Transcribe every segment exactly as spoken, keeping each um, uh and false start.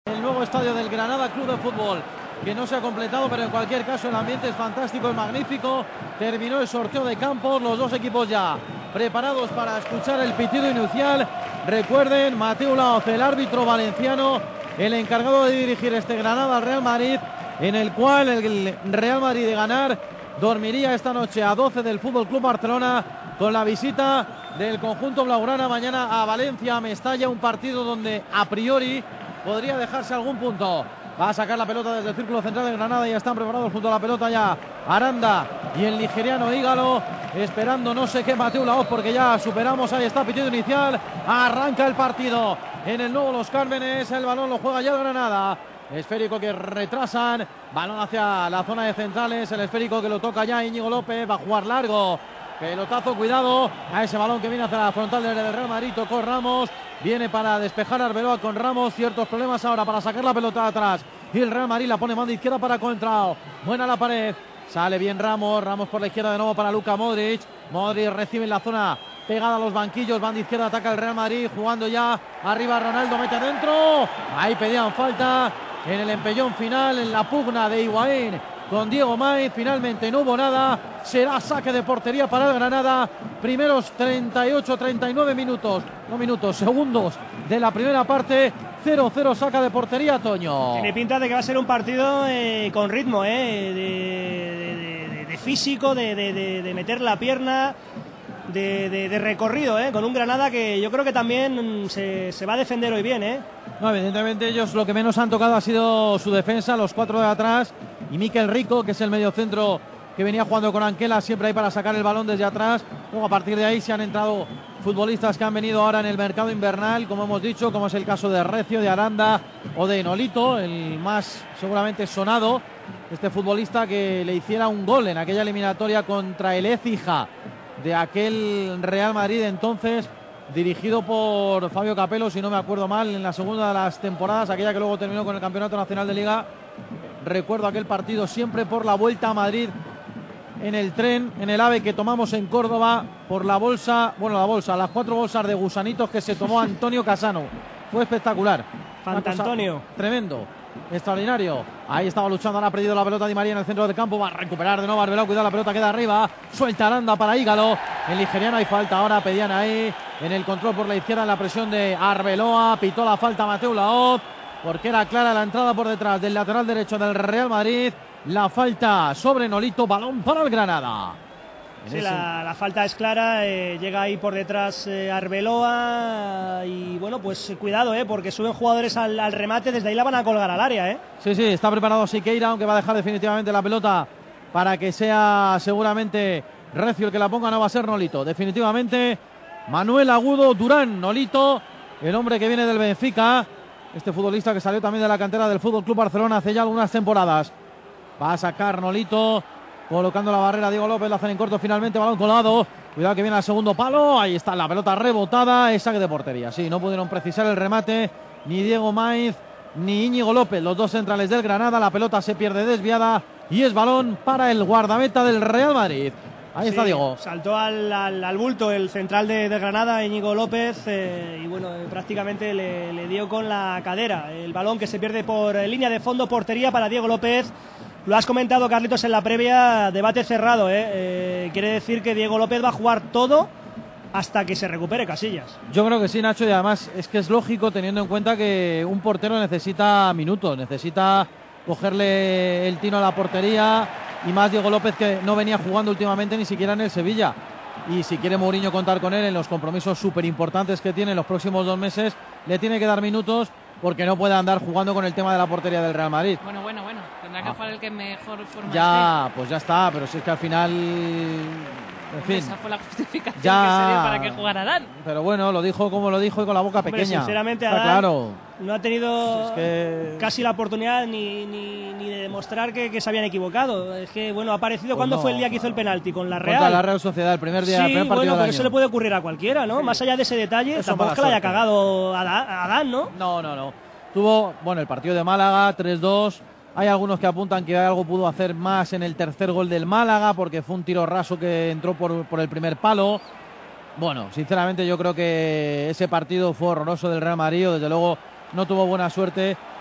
El nuevo estadio del Granada Club de Fútbol, que no se ha completado, pero en cualquier caso el ambiente es fantástico, es magnífico. Terminó el sorteo de campos, los dos equipos ya preparados para escuchar el pitido inicial. Recuerden, Mateu Laoz, el árbitro valenciano, el encargado de dirigir este Granada al Real Madrid, en el cual el Real Madrid, de ganar, dormiría esta noche a doce del Fútbol Club Barcelona, con la visita del conjunto blaugrana mañana a Valencia, a Mestalla, un partido donde a priori podría dejarse algún punto. Va a sacar la pelota desde el círculo central de Granada y ya están preparados junto a la pelota ya Aranda y el nigeriano Ígalo, esperando no sé qué Mateu Laoz, porque ya superamos. Ahí está, pitido inicial, arranca el partido en el nuevo Los Cármenes. El balón lo juega ya el Granada, esférico que retrasan, balón hacia la zona de centrales, el esférico que lo toca ya Íñigo López, va a jugar largo, pelotazo, cuidado a ese balón que viene hacia la frontal del Real Madrid. Tocó Ramos, viene para despejar Arbeloa con Ramos, ciertos problemas ahora para sacar la pelota de atrás, y el Real Madrid la pone mano izquierda para Contrao, buena la pared, sale bien Ramos, Ramos por la izquierda de nuevo para Luka Modric, Modric recibe en la zona pegada a los banquillos, banda izquierda, ataca el Real Madrid, jugando ya arriba Ronaldo, mete adentro, ahí pedían falta en el empellón final, en la pugna de Higuaín con Diego Maiz. Finalmente no hubo nada, será saque de portería para el Granada. Primeros treinta y ocho treinta y nueve minutos, no minutos, segundos de la primera parte. Cero cero, saca de portería, Toño. Tiene pinta de que va a ser un partido eh, con ritmo, eh, de, de, de, de físico, de, de, de, de meter la pierna, de, de, de recorrido, eh, con un Granada que yo creo que también se, se va a defender hoy bien, eh. No, evidentemente ellos lo que menos han tocado ha sido su defensa, los cuatro de atrás, y Mikel Rico, que es el mediocentro que venía jugando con Anquela, siempre ahí para sacar el balón desde atrás. Luego a partir de ahí se han entrado futbolistas que han venido ahora en el mercado invernal, como hemos dicho, como es el caso de Recio, de Aranda o de Nolito, el más seguramente sonado, este futbolista que le hiciera un gol en aquella eliminatoria contra el Écija de aquel Real Madrid entonces, dirigido por Fabio Capello, si no me acuerdo mal, en la segunda de las temporadas, aquella que luego terminó con el Campeonato Nacional de Liga. Recuerdo aquel partido siempre por la vuelta a Madrid, en el tren, en el AVE que tomamos en Córdoba, por la bolsa, bueno, la bolsa, las cuatro bolsas de gusanitos que se tomó Antonio Casano. Fue espectacular. Fanta Antonio. Tremendo, extraordinario. Ahí estaba luchando, ahora ha perdido la pelota Di María en el centro del campo, va a recuperar de nuevo Arbeloa, cuidado, la pelota queda arriba, suelta Aranda para Ígalo, el nigeriano, hay falta ahora, pedían ahí, en el control por la izquierda, en la presión de Arbeloa, pitó la falta Mateu Laoz, porque era clara la entrada por detrás del lateral derecho del Real Madrid. La falta sobre Nolito, balón para el Granada. Sí, la, la falta es clara, eh, llega ahí por detrás eh, Arbeloa y bueno, pues cuidado, eh, porque suben jugadores al, al remate, desde ahí la van a colgar al área. Eh. Sí, sí, está preparado Siqueira, aunque va a dejar definitivamente la pelota para que sea seguramente Recio el que la ponga, no va a ser Nolito. Definitivamente Manuel Agudo, Durán, Nolito, el hombre que viene del Benfica, este futbolista que salió también de la cantera del F C Barcelona hace ya algunas temporadas. Va a sacar Nolito, colocando la barrera Diego López, la hacen en corto finalmente, balón colado, cuidado que viene al segundo palo, ahí está la pelota rebotada, es saque de portería. Sí, no pudieron precisar el remate ni Diego Maiz ni Íñigo López, los dos centrales del Granada, la pelota se pierde desviada y es balón para el guardameta del Real Madrid. Ahí sí, está Diego. Saltó al, al, al bulto el central de, de Granada, Íñigo López, eh, y bueno, eh, prácticamente le, le dio con la cadera. El balón que se pierde por eh, línea de fondo, portería para Diego López. Lo has comentado, Carlitos, en la previa, debate cerrado, ¿eh? Eh, quiere decir que Diego López va a jugar todo hasta que se recupere Casillas. Yo creo que sí, Nacho, y además es que es lógico teniendo en cuenta que un portero necesita minutos, necesita cogerle el tino a la portería, y más Diego López, que no venía jugando últimamente ni siquiera en el Sevilla. Y si quiere Mourinho contar con él en los compromisos súper importantes que tiene en los próximos dos meses, le tiene que dar minutos, porque no puede andar jugando con el tema de la portería del Real Madrid. Bueno, bueno, bueno, tendrá que ah. jugar el que mejor forma Ya, esté. Pues ya está, pero si es que al final, en fin, esa fue la justificación ya, que se dio para que jugara Adán. Pero bueno, lo dijo como lo dijo y con la boca Hombre, pequeña. Sinceramente, está Adán claro. No ha tenido es que... casi la oportunidad ni, ni, ni de demostrar que, que se habían equivocado. Es que, bueno, ha aparecido pues cuando no, fue el día que hizo el penalti con la Real. Contra la Real Sociedad, el primer día, sí, el primer partido bueno, del pero año. eso le puede ocurrir a cualquiera, ¿no? Sí. Más allá de ese detalle, Eso tampoco es que la haya suerte. cagado a Adán, a Adán, ¿no? No, no, no. Tuvo, bueno, el partido de Málaga, tres dos. Hay algunos que apuntan que algo pudo hacer más en el tercer gol del Málaga, porque fue un tiro raso que entró por, por el primer palo. Bueno, sinceramente yo creo que ese partido fue horroroso del Real Madrid. Desde luego no tuvo buena suerte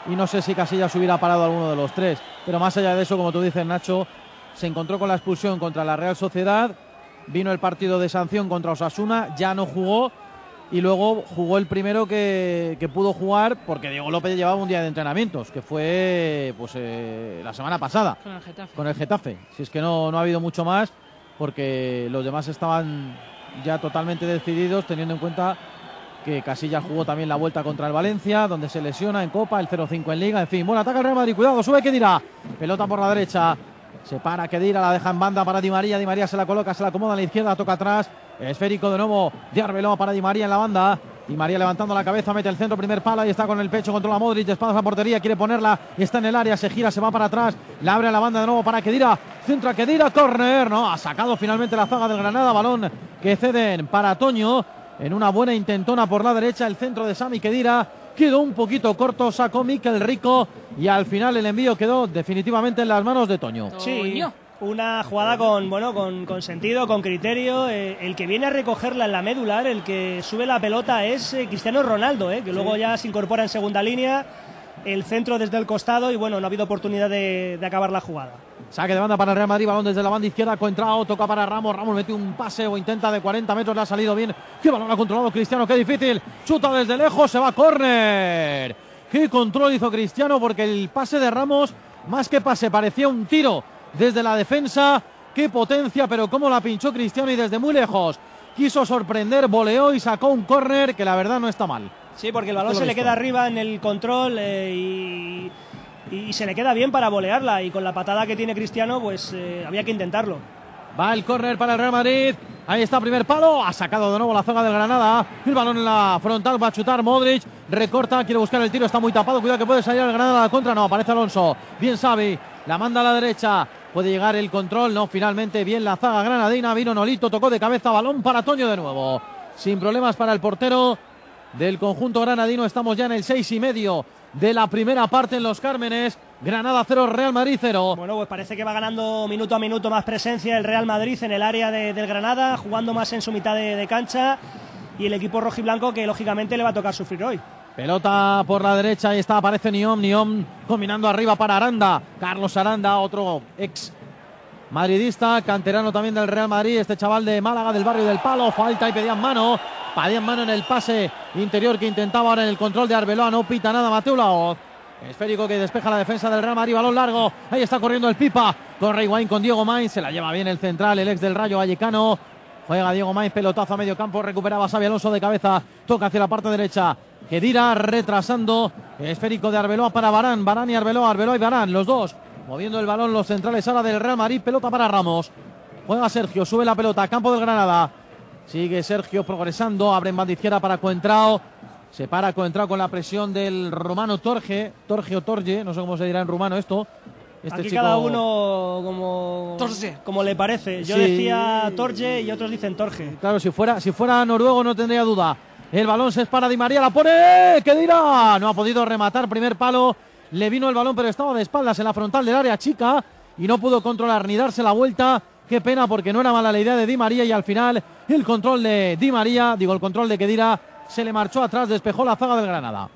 y no sé si Casillas hubiera parado alguno de los tres. Pero más allá de eso, como tú dices, Nacho, se encontró con la expulsión contra la Real Sociedad, vino el partido de sanción contra Osasuna, ya no jugó, y luego jugó el primero que, que pudo jugar, porque Diego López llevaba un día de entrenamientos, que fue pues eh, la semana pasada Con el Getafe. con el Getafe. Si es que no, no ha habido mucho más, porque los demás estaban ya totalmente decididos, teniendo en cuenta que Casillas jugó también la vuelta contra el Valencia, donde se lesiona en Copa, el cero cinco en Liga. En fin, bueno, ataca el Real Madrid, cuidado, sube Khedira, pelota por la derecha, se para Khedira, la deja en banda para Di María, Di María se la coloca, se la acomoda a la izquierda, toca atrás, esférico de nuevo de Arbeloa para Di María en la banda. Di María levantando la cabeza, mete el centro, primer palo, y está con el pecho, controla Modric, de espaldas a la portería, quiere ponerla, está en el área, se gira, se va para atrás, la abre a la banda de nuevo para Khedira, centra Khedira, córner, no, ha sacado finalmente la zaga del Granada, balón que ceden para Toño, en una buena intentona por la derecha, el centro de Sami Khedira, quedó un poquito corto, sacó Mikel Rico, y al final el envío quedó definitivamente en las manos de Toño. Sí, una jugada con bueno con, con sentido, con criterio. Eh, el que viene a recogerla en la medular, el que sube la pelota es eh, Cristiano Ronaldo, eh, que sí. Luego ya se incorpora en segunda línea, el centro desde el costado, y bueno, no ha habido oportunidad de, de acabar la jugada. Saque de banda para el Real Madrid, balón desde la banda izquierda, Coentrao, toca para Ramos, Ramos mete un pase o intenta de cuarenta metros, le ha salido bien, qué balón ha controlado Cristiano, qué difícil, chuta desde lejos, se va a córner, qué control hizo Cristiano, porque el pase de Ramos, más que pase, parecía un tiro desde la defensa, qué potencia, pero cómo la pinchó Cristiano, y desde muy lejos quiso sorprender, voleó y sacó un córner que la verdad no está mal. Sí, porque el balón se le queda arriba en el control eh, y, y se le queda bien para volearla, y con la patada que tiene Cristiano pues eh, había que intentarlo. Va el córner para el Real Madrid, ahí está, primer palo, ha sacado de nuevo la zaga del Granada, el balón en la frontal, va a chutar Modric, recorta, quiere buscar el tiro, está muy tapado, cuidado que puede salir el Granada a la contra, no, aparece Alonso, bien Xavi, la manda a la derecha, puede llegar el control, no, finalmente bien la zaga granadina, vino Nolito, tocó de cabeza, balón para Toño de nuevo, sin problemas para el portero del conjunto granadino. Estamos ya en el seis y medio de la primera parte en Los Cármenes. Granada cero, Real Madrid cero. Bueno, pues parece que va ganando minuto a minuto más presencia el Real Madrid en el área de, del Granada, jugando más en su mitad de, de cancha, y el equipo rojiblanco que lógicamente le va a tocar sufrir hoy. Pelota por la derecha, ahí está, aparece Niom, Niom combinando arriba para Aranda, Carlos Aranda, otro ex madridista, canterano también del Real Madrid, este chaval de Málaga, del barrio del Palo, falta y pedían mano, pedían mano en el pase interior que intentaba ahora en el control de Arbeloa, no pita nada Mateu Laoz. Esférico que despeja la defensa del Real Madrid, balón largo, ahí está corriendo el Pipa, corre Higuaín con Diego Maíz, se la lleva bien el central, el ex del Rayo Vallecano, juega Diego Maíz, pelotazo a medio campo, recuperaba Xabi Alonso de cabeza, toca hacia la parte derecha, Khedira retrasando, esférico de Arbeloa para Varane, Varane y Arbeloa, Arbeloa y Varane, los dos moviendo el balón, los centrales ahora del Real Madrid, pelota para Ramos, juega Sergio, sube la pelota, campo del Granada, sigue Sergio progresando, abre en banda izquierda para Coentrao, se para Coentrao con la presión del rumano Torge, Torge o Torge, no sé cómo se dirá en rumano esto. Este Aquí chico... cada uno como, Torge. como le parece, yo Sí. decía Torge y otros dicen Torge. Claro, si fuera, si fuera noruego no tendría duda. El balón se es para Di María, la pone, ¿qué dirá? No ha podido rematar, primer palo, le vino el balón pero estaba de espaldas en la frontal del área chica y no pudo controlar ni darse la vuelta. Qué pena, porque no era mala la idea de Di María, y al final el control de Di María, digo el control de Khedira, se le marchó atrás, despejó la zaga del Granada.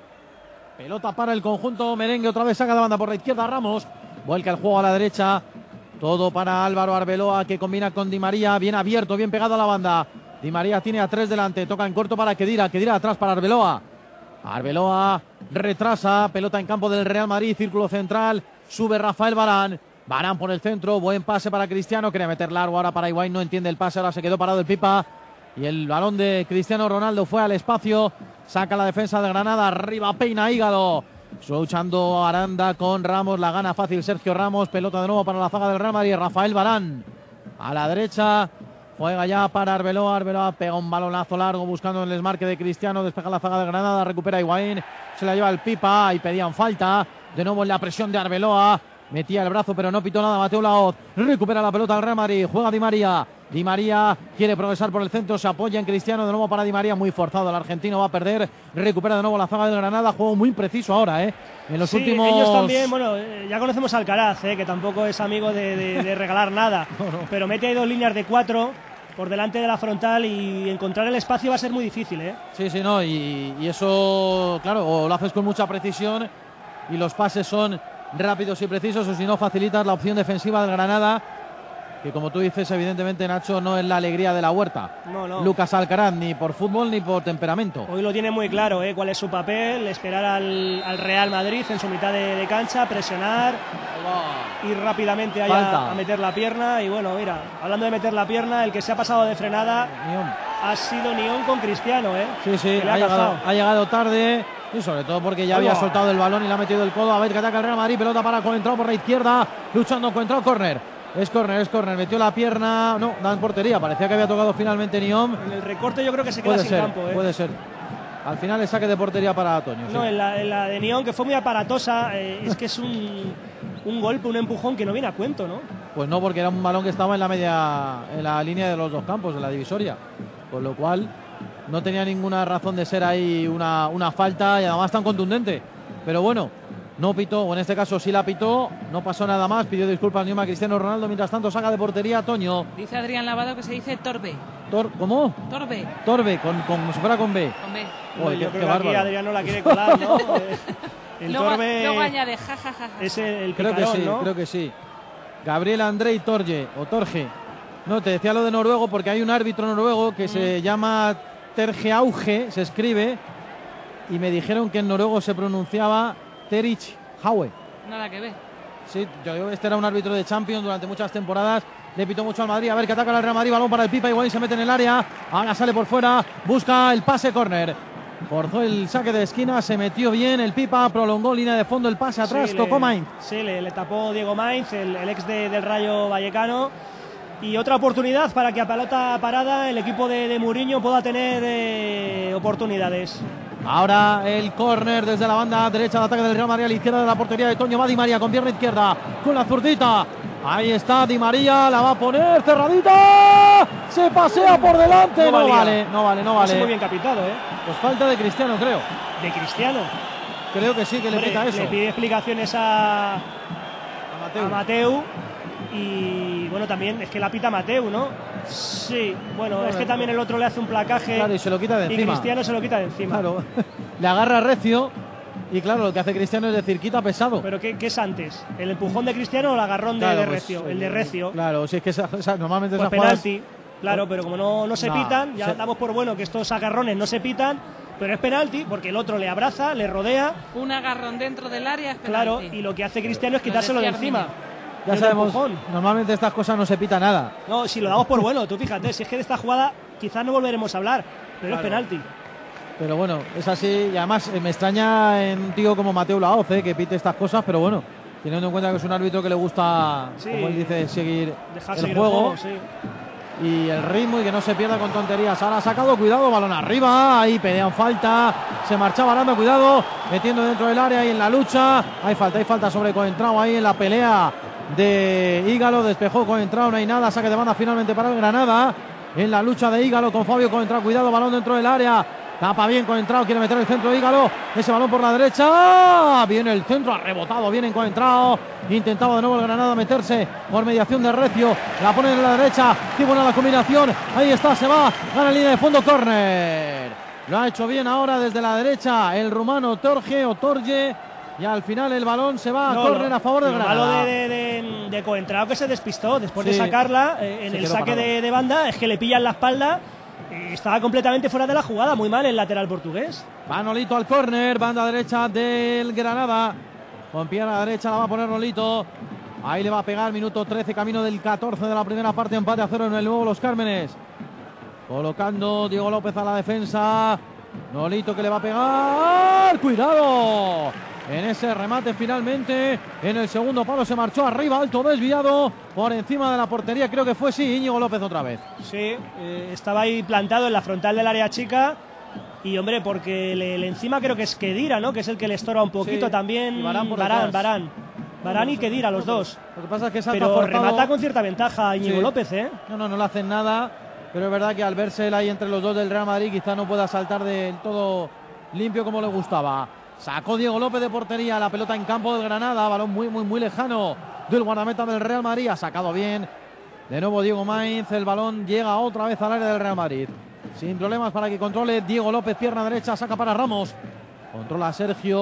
Pelota para el conjunto merengue, otra vez saca de banda por la izquierda Ramos, vuelca el juego a la derecha, todo para Álvaro Arbeloa que combina con Di María, bien abierto, bien pegado a la banda. Di María tiene a tres delante, toca en corto para Khedira, Khedira atrás para Arbeloa. Arbeloa retrasa, pelota en campo del Real Madrid, círculo central, sube Rafael Varane. Varane por el centro, buen pase para Cristiano, quería meter largo ahora para Higuaín, no entiende el pase, ahora se quedó parado el Pipa. Y el balón de Cristiano Ronaldo fue al espacio, saca la defensa de Granada, arriba peina Hígado. Luchando Aranda con Ramos, la gana fácil Sergio Ramos, pelota de nuevo para la zaga del Real Madrid, Rafael Varane. A la derecha, juega ya para Arbeloa, Arbeloa pega un balonazo largo buscando el desmarque de Cristiano, despeja la zaga de Granada, recupera Higuaín, se la lleva el Pipa y pedían falta. De nuevo en la presión de Arbeloa, metía el brazo pero no pitó nada Mateu Laoz, recupera la pelota al Real Madrid, juega Di María, Di María quiere progresar por el centro, se apoya en Cristiano, de nuevo para Di María, muy forzado el argentino, va a perder, recupera de nuevo la zaga del Granada, juego muy preciso ahora, ¿eh? En los sí, últimos... ellos también, bueno, ya conocemos a Alcaraz, ¿eh? Que tampoco es amigo de, de, de regalar nada, no, no. Pero mete ahí dos líneas de cuatro por delante de la frontal y encontrar el espacio va a ser muy difícil, ¿eh? Sí, sí, no, y, y eso, claro, o lo haces con mucha precisión y los pases son rápidos y precisos, o si no facilitas la opción defensiva del Granada, que como tú dices, evidentemente, Nacho, no es la alegría de la Huerta. No, no. Lucas Alcaraz, ni por fútbol ni por temperamento. Hoy lo tiene muy claro, ¿eh? Cuál es su papel, esperar al, al Real Madrid en su mitad de, de cancha, presionar, ir rápidamente ahí a, a meter la pierna. Y bueno, mira, hablando de meter la pierna, el que se ha pasado de frenada Nión. ha sido Nión con Cristiano, ¿eh? Sí, sí, ha, ha llegado, ha llegado tarde. Y sobre todo porque ya había soltado el balón y le ha metido el codo. A ver que ataca el Real Madrid. Pelota para Coentrao por la izquierda. Luchando Coentrao, córner. Es córner, es córner. Metió la pierna. No, da en portería. Parecía que había tocado finalmente Niom. En el recorte yo creo que se queda puede sin ser, campo, ¿eh? Puede ser. Al final el saque de portería para Toño. No, sí. en, la, en la de Nión, que fue muy aparatosa. Eh, es que es un, un golpe, un empujón que no viene a cuento, ¿no? Pues no, porque era un balón que estaba en la media, en la línea de los dos campos, en la divisoria. Con lo cual no tenía ninguna razón de ser ahí una, una falta, y además tan contundente. Pero bueno, no pitó, o en este caso sí la pitó, no pasó nada más, pidió disculpas Nioma a Cristiano Ronaldo. Mientras tanto saca de portería Toño. Dice Adrián Lavado que se dice Torbe. Tor, ¿Cómo? Torbe. Torbe, con, con, como si fuera con B. Con B. Bueno, Oye, yo qué, creo qué que aquí bárbaro. Adrián no la quiere colar, ¿no? El luego, Torbe luego añade jajaja. Ja, ja, ja. es el Creo picarón, que sí, ¿no? creo que sí. Gabriel Andrei Torge, o Torge. No, te decía lo de noruego porque hay un árbitro noruego que mm. se llama Terje Auge, se escribe, y me dijeron que en noruego se pronunciaba Terich Haue. Nada que ver. Sí, yo digo, este era un árbitro de Champions durante muchas temporadas, le pitó mucho al Madrid. A ver que ataca el Real Madrid, balón para el Pipa, Higuaín se mete en el área, ahora sale por fuera, busca el pase, córner. Forzó el saque de esquina, se metió bien el Pipa, prolongó línea de fondo, el pase atrás, sí, tocó le, Mainz. Sí, le, le tapó Diego Mainz, el, el ex de, del Rayo Vallecano. Y otra oportunidad para que a pelota parada el equipo de, de Mourinho pueda tener eh, oportunidades. Ahora el córner desde la banda derecha de ataque del Real Madrid a la izquierda de la portería de Toño. Va Di María con pierna izquierda, con la zurdita. Ahí está Di María, la va a poner cerradita. Se pasea por delante. No, no vale, no vale, no vale. Muy bien capitado, ¿eh? Pues falta de Cristiano, creo. ¿De Cristiano? Creo que sí, que le pita eso. Le pide explicaciones a, a Mateu. A Mateu. Y bueno, también es que la pita Mateu, ¿no? Sí, bueno, bueno, es que también el otro le hace un placaje. Claro, y se lo quita de encima. Y Cristiano se lo quita de encima. Claro, le agarra recio. Y claro, lo que hace Cristiano es decir, quita pesado. ¿Pero qué, qué es antes? ¿El empujón de Cristiano o el agarrón de, claro, de pues, Recio? El de Recio. Claro, si es que esa, esa, normalmente pues esas penalti, jugadas... claro, pero como no, no se no, pitan, ya se... damos por bueno que estos agarrones no se pitan, pero es penalti porque el otro le abraza, le rodea. Un agarrón dentro del área es penalti. Claro, y lo que hace Cristiano es quitárselo de encima. Ya sabemos, normalmente estas cosas no se pita nada. No, si lo damos por bueno, tú fíjate, si es que de esta jugada quizás no volveremos a hablar, pero claro, es penalti. Pero bueno, es así, y además eh, me extraña en un tío como Mateu Laoz, eh, que pite estas cosas, pero bueno, teniendo en cuenta que es un árbitro que le gusta, sí, como él dice, seguir el seguir juego, el juego sí. Y el ritmo, y que no se pierda con tonterías. Ahora ha sacado, cuidado, balón arriba, ahí pedían falta, se marchaba Aranda, cuidado, metiendo dentro del área y en la lucha, hay falta, hay falta sobre Coentrao ahí en la pelea de Ígalo, despejó Coentrao, no hay nada, saque de banda finalmente para el Granada, en la lucha de Ígalo con Fabio Coentrao, cuidado, balón dentro del área, tapa bien Coentrao, quiere meter el centro de Ígalo, ese balón por la derecha, viene el centro, ha rebotado bien en Coentrao, intentaba de nuevo el Granada meterse por mediación de Recio, la pone en la derecha, qué buena la combinación, ahí está, se va, gana línea de fondo, córner, lo ha hecho bien ahora desde la derecha el rumano Torge o Torge. Y al final el balón se va a no, córner a favor del Granada. Lo malo de, de, de, de Coentrao que se despistó después sí, de sacarla eh, en el saque de, de banda, es que le pillan la espalda. Eh, estaba completamente fuera de la jugada, muy mal el lateral portugués. Va Nolito al córner, banda derecha del Granada. Con pierna derecha la va a poner Nolito. Ahí le va a pegar, minuto trece, camino del catorce de la primera parte, empate a cero en el nuevo Los Cármenes. Colocando Diego López a la defensa. Nolito que le va a pegar. ¡Cuidado! En ese remate finalmente, en el segundo palo se marchó arriba, alto desviado, por encima de la portería, creo que fue sí, Íñigo López otra vez. Sí, eh, estaba ahí plantado en la frontal del área chica y hombre, porque le, le encima creo que es Kedira, ¿no? Que es el que le estorba un poquito sí, también, Varane, Varane, Varane. Varane y Kedira, los dos. Lo que pasa es que salta pero forzado. Remata con cierta ventaja Íñigo sí. López, ¿eh? No, no, no le hacen nada, pero es verdad que al verse él ahí entre los dos del Real Madrid quizá no pueda saltar del todo limpio como le gustaba. Sacó Diego López de portería, la pelota en campo del Granada, balón muy, muy, muy lejano del guardameta del Real Madrid, ha sacado bien. De nuevo Diego Mainz, el balón llega otra vez al área del Real Madrid. Sin problemas para que controle Diego López, pierna derecha, saca para Ramos. Controla Sergio,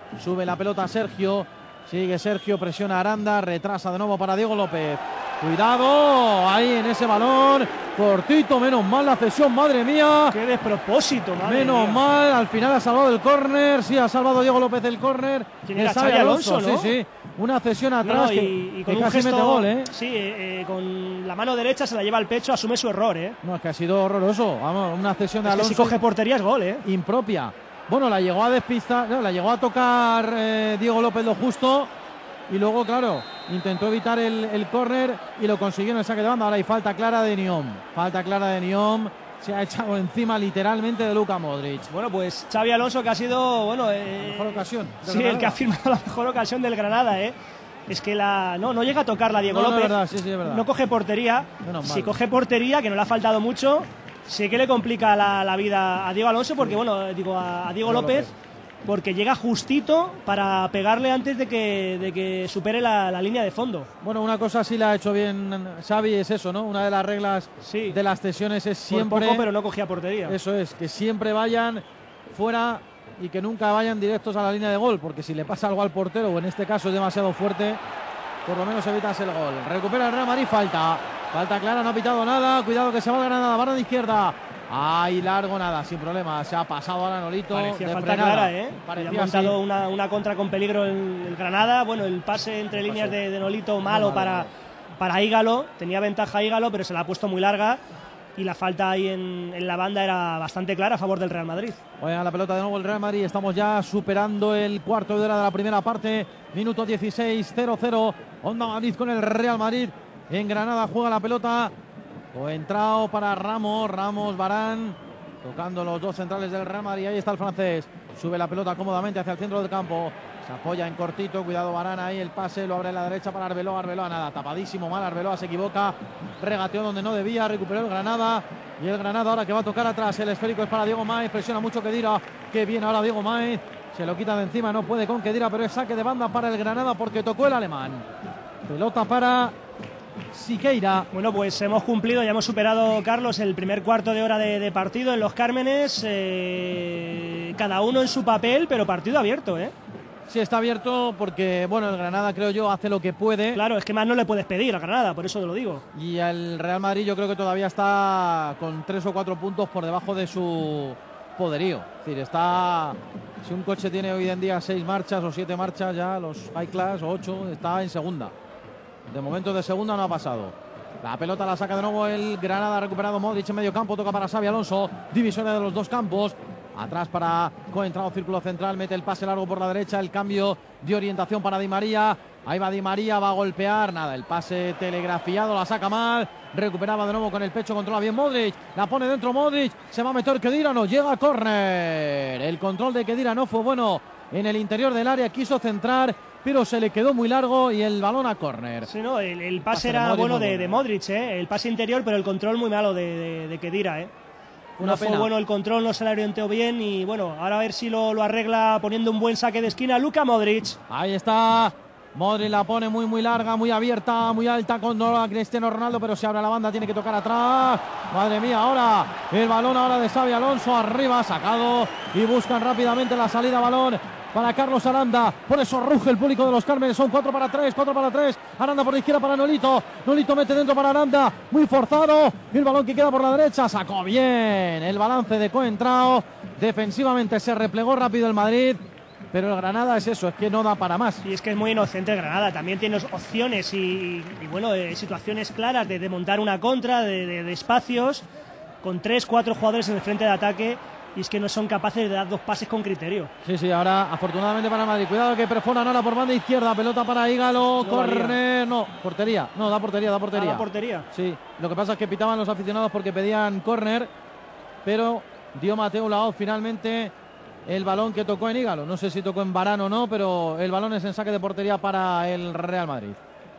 Sube la pelota Sergio. Sigue Sergio, presiona Aranda, retrasa de nuevo para Diego López. Cuidado, ahí en ese balón, cortito, menos mal la cesión, madre mía. Qué despropósito, madre Menos mía. mal, al final ha salvado el córner, sí, ha salvado Diego López el córner. ¿Quién era? Xabi Alonso, ¿no? Sí, sí, una cesión atrás No, y, que, y con que un casi gesto, mete gol, ¿eh? Sí, eh, con la mano derecha se la lleva al pecho, asume su error, ¿eh? No, es que ha sido horroroso, vamos, una cesión de Es que Alonso si coge portería es gol, ¿eh? impropia. Bueno, la llegó a despistar, no, la llegó a tocar eh, Diego López lo justo. Y luego, claro, intentó evitar el, el córner y lo consiguió en el saque de banda. Ahora hay falta clara de Niom. Falta clara de Niom. Se ha echado encima literalmente de Luka Modric. Bueno, pues Xabi Alonso, que ha sido, bueno, eh, La mejor ocasión. Sí, el que ha firmado la mejor ocasión del Granada, ¿eh? Es que la no, no llega a tocarla Diego no, López. No, es verdad, sí, sí, es verdad. No coge portería. Menos Si mal. coge portería, que no le ha faltado mucho, sí que le complica la, la vida a Diego Alonso, porque, bueno, digo, a, a Diego Diego López. López. Porque llega justito para pegarle antes de que, de que supere la, la línea de fondo. Bueno, una cosa sí la ha hecho bien Xavi, es eso, ¿no? Una de las reglas Sí. de las cesiones es siempre... Por poco, pero no cogía portería. Eso es, que siempre vayan fuera y que nunca vayan directos a la línea de gol, porque si le pasa algo al portero, o en este caso es demasiado fuerte, por lo menos evitas el gol. Recupera el Real Madrid, falta. Falta clara, no ha pitado nada. Cuidado que se va a Granada, barra de izquierda. Ay, largo, nada, sin problema. Se ha pasado ahora Nolito. Parecía de falta frenada. clara, ¿eh? Parecía Había montado así. una, una contra con peligro en el Granada. Bueno, el pase entre líneas de, de Nolito malo No, vale, para, vale. para Ígalo. Tenía ventaja Ígalo, pero se la ha puesto muy larga. Y la falta ahí en, en la banda era bastante clara a favor del Real Madrid. Juega la pelota de nuevo el Real Madrid. Estamos ya superando el cuarto de hora de la primera parte. Minuto dieciséis, cero cero. Onda Madrid con el Real Madrid. En Granada juega la pelota. O entrado para Ramos. Ramos, Varane. Tocando los dos centrales del Real Madrid. Ahí está el francés. Sube la pelota cómodamente hacia el centro del campo. Se apoya en cortito. Cuidado Varane ahí. El pase lo abre a la derecha para Arbeloa. Arbeloa nada. Tapadísimo mal. Arbeloa se equivoca. Regateó donde no debía. Recuperó el Granada. Y el Granada ahora que va a tocar atrás. El esférico es para Diego Máez. Presiona mucho Kedira. Que viene ahora Diego Máez. Se lo quita de encima. No puede con Kedira. Pero es saque de banda para el Granada porque tocó el alemán. Pelota para Siqueira. Bueno, pues hemos cumplido, ya hemos superado, Carlos, el primer cuarto de hora de, de partido en los Cármenes. Eh, cada uno en su papel, pero partido abierto, ¿eh? Sí, está abierto porque, bueno, el Granada, creo yo, hace lo que puede. Claro, es que más no le puedes pedir a Granada, por eso te lo digo. Y el Real Madrid yo creo que todavía está con tres o cuatro puntos por debajo de su poderío. Es decir, está... Si un coche tiene hoy en día seis marchas o siete marchas, ya los high class o ocho, está en segunda. De momento de segunda no ha pasado. La pelota la saca de nuevo el Granada, ha recuperado Modric en medio campo, toca para Xabi Alonso, divisoria de los dos campos. Atrás para Coentrao, círculo central, mete el pase largo por la derecha, el cambio de orientación para Di María. Ahí va Di María, va a golpear, nada, el pase telegrafiado, la saca mal. Recuperaba de nuevo con el pecho, controla bien Modric, la pone dentro Modric, se va a meter Kedira, no llega a córner. El control de Kedira no fue bueno en el interior del área, quiso centrar, pero se le quedó muy largo y el balón a córner. Sí, no, el, el pase, Pase de era Modric, bueno muy de, bueno. de Modric, ¿eh? El pase interior, pero el control muy malo de, de, de Kedira, ¿eh? Una No fue pena. bueno el control, no se le orientó bien y bueno, ahora a ver si lo, lo arregla poniendo un buen saque de esquina Luka Modric. Ahí está. Modric la pone muy muy larga, muy abierta, muy alta con a Cristiano Ronaldo, pero se abre la banda, tiene que tocar atrás. Madre mía, ahora el balón ahora de Xabi Alonso, arriba, sacado y buscan rápidamente la salida, balón para Carlos Aranda. Por eso ruge el público de los Cármenes. Son cuatro para tres, cuatro para tres. Aranda por la izquierda para Nolito. Nolito mete dentro para Aranda. Muy forzado. El balón que queda por la derecha. Sacó bien el balance de Coentrao. Defensivamente se replegó rápido el Madrid. Pero el Granada es eso, es que no da para más. Y es que es muy inocente el Granada. También tiene opciones y, y bueno, eh, situaciones claras de, de montar una contra, de, de, de espacios, con tres, cuatro jugadores en el frente de ataque. Y es que no son capaces de dar dos pases con criterio. Sí, sí, ahora afortunadamente para Madrid. Cuidado que perforan ahora por banda izquierda. Pelota para Ígalo. No Córner. No, portería. No, da portería, da portería. A la portería. Sí, lo que pasa es que pitaban los aficionados porque pedían córner. Pero dio Mateo Laoz finalmente el balón que tocó en Ígalo. No sé si tocó en Varane o no, pero el balón es en saque de portería para el Real Madrid.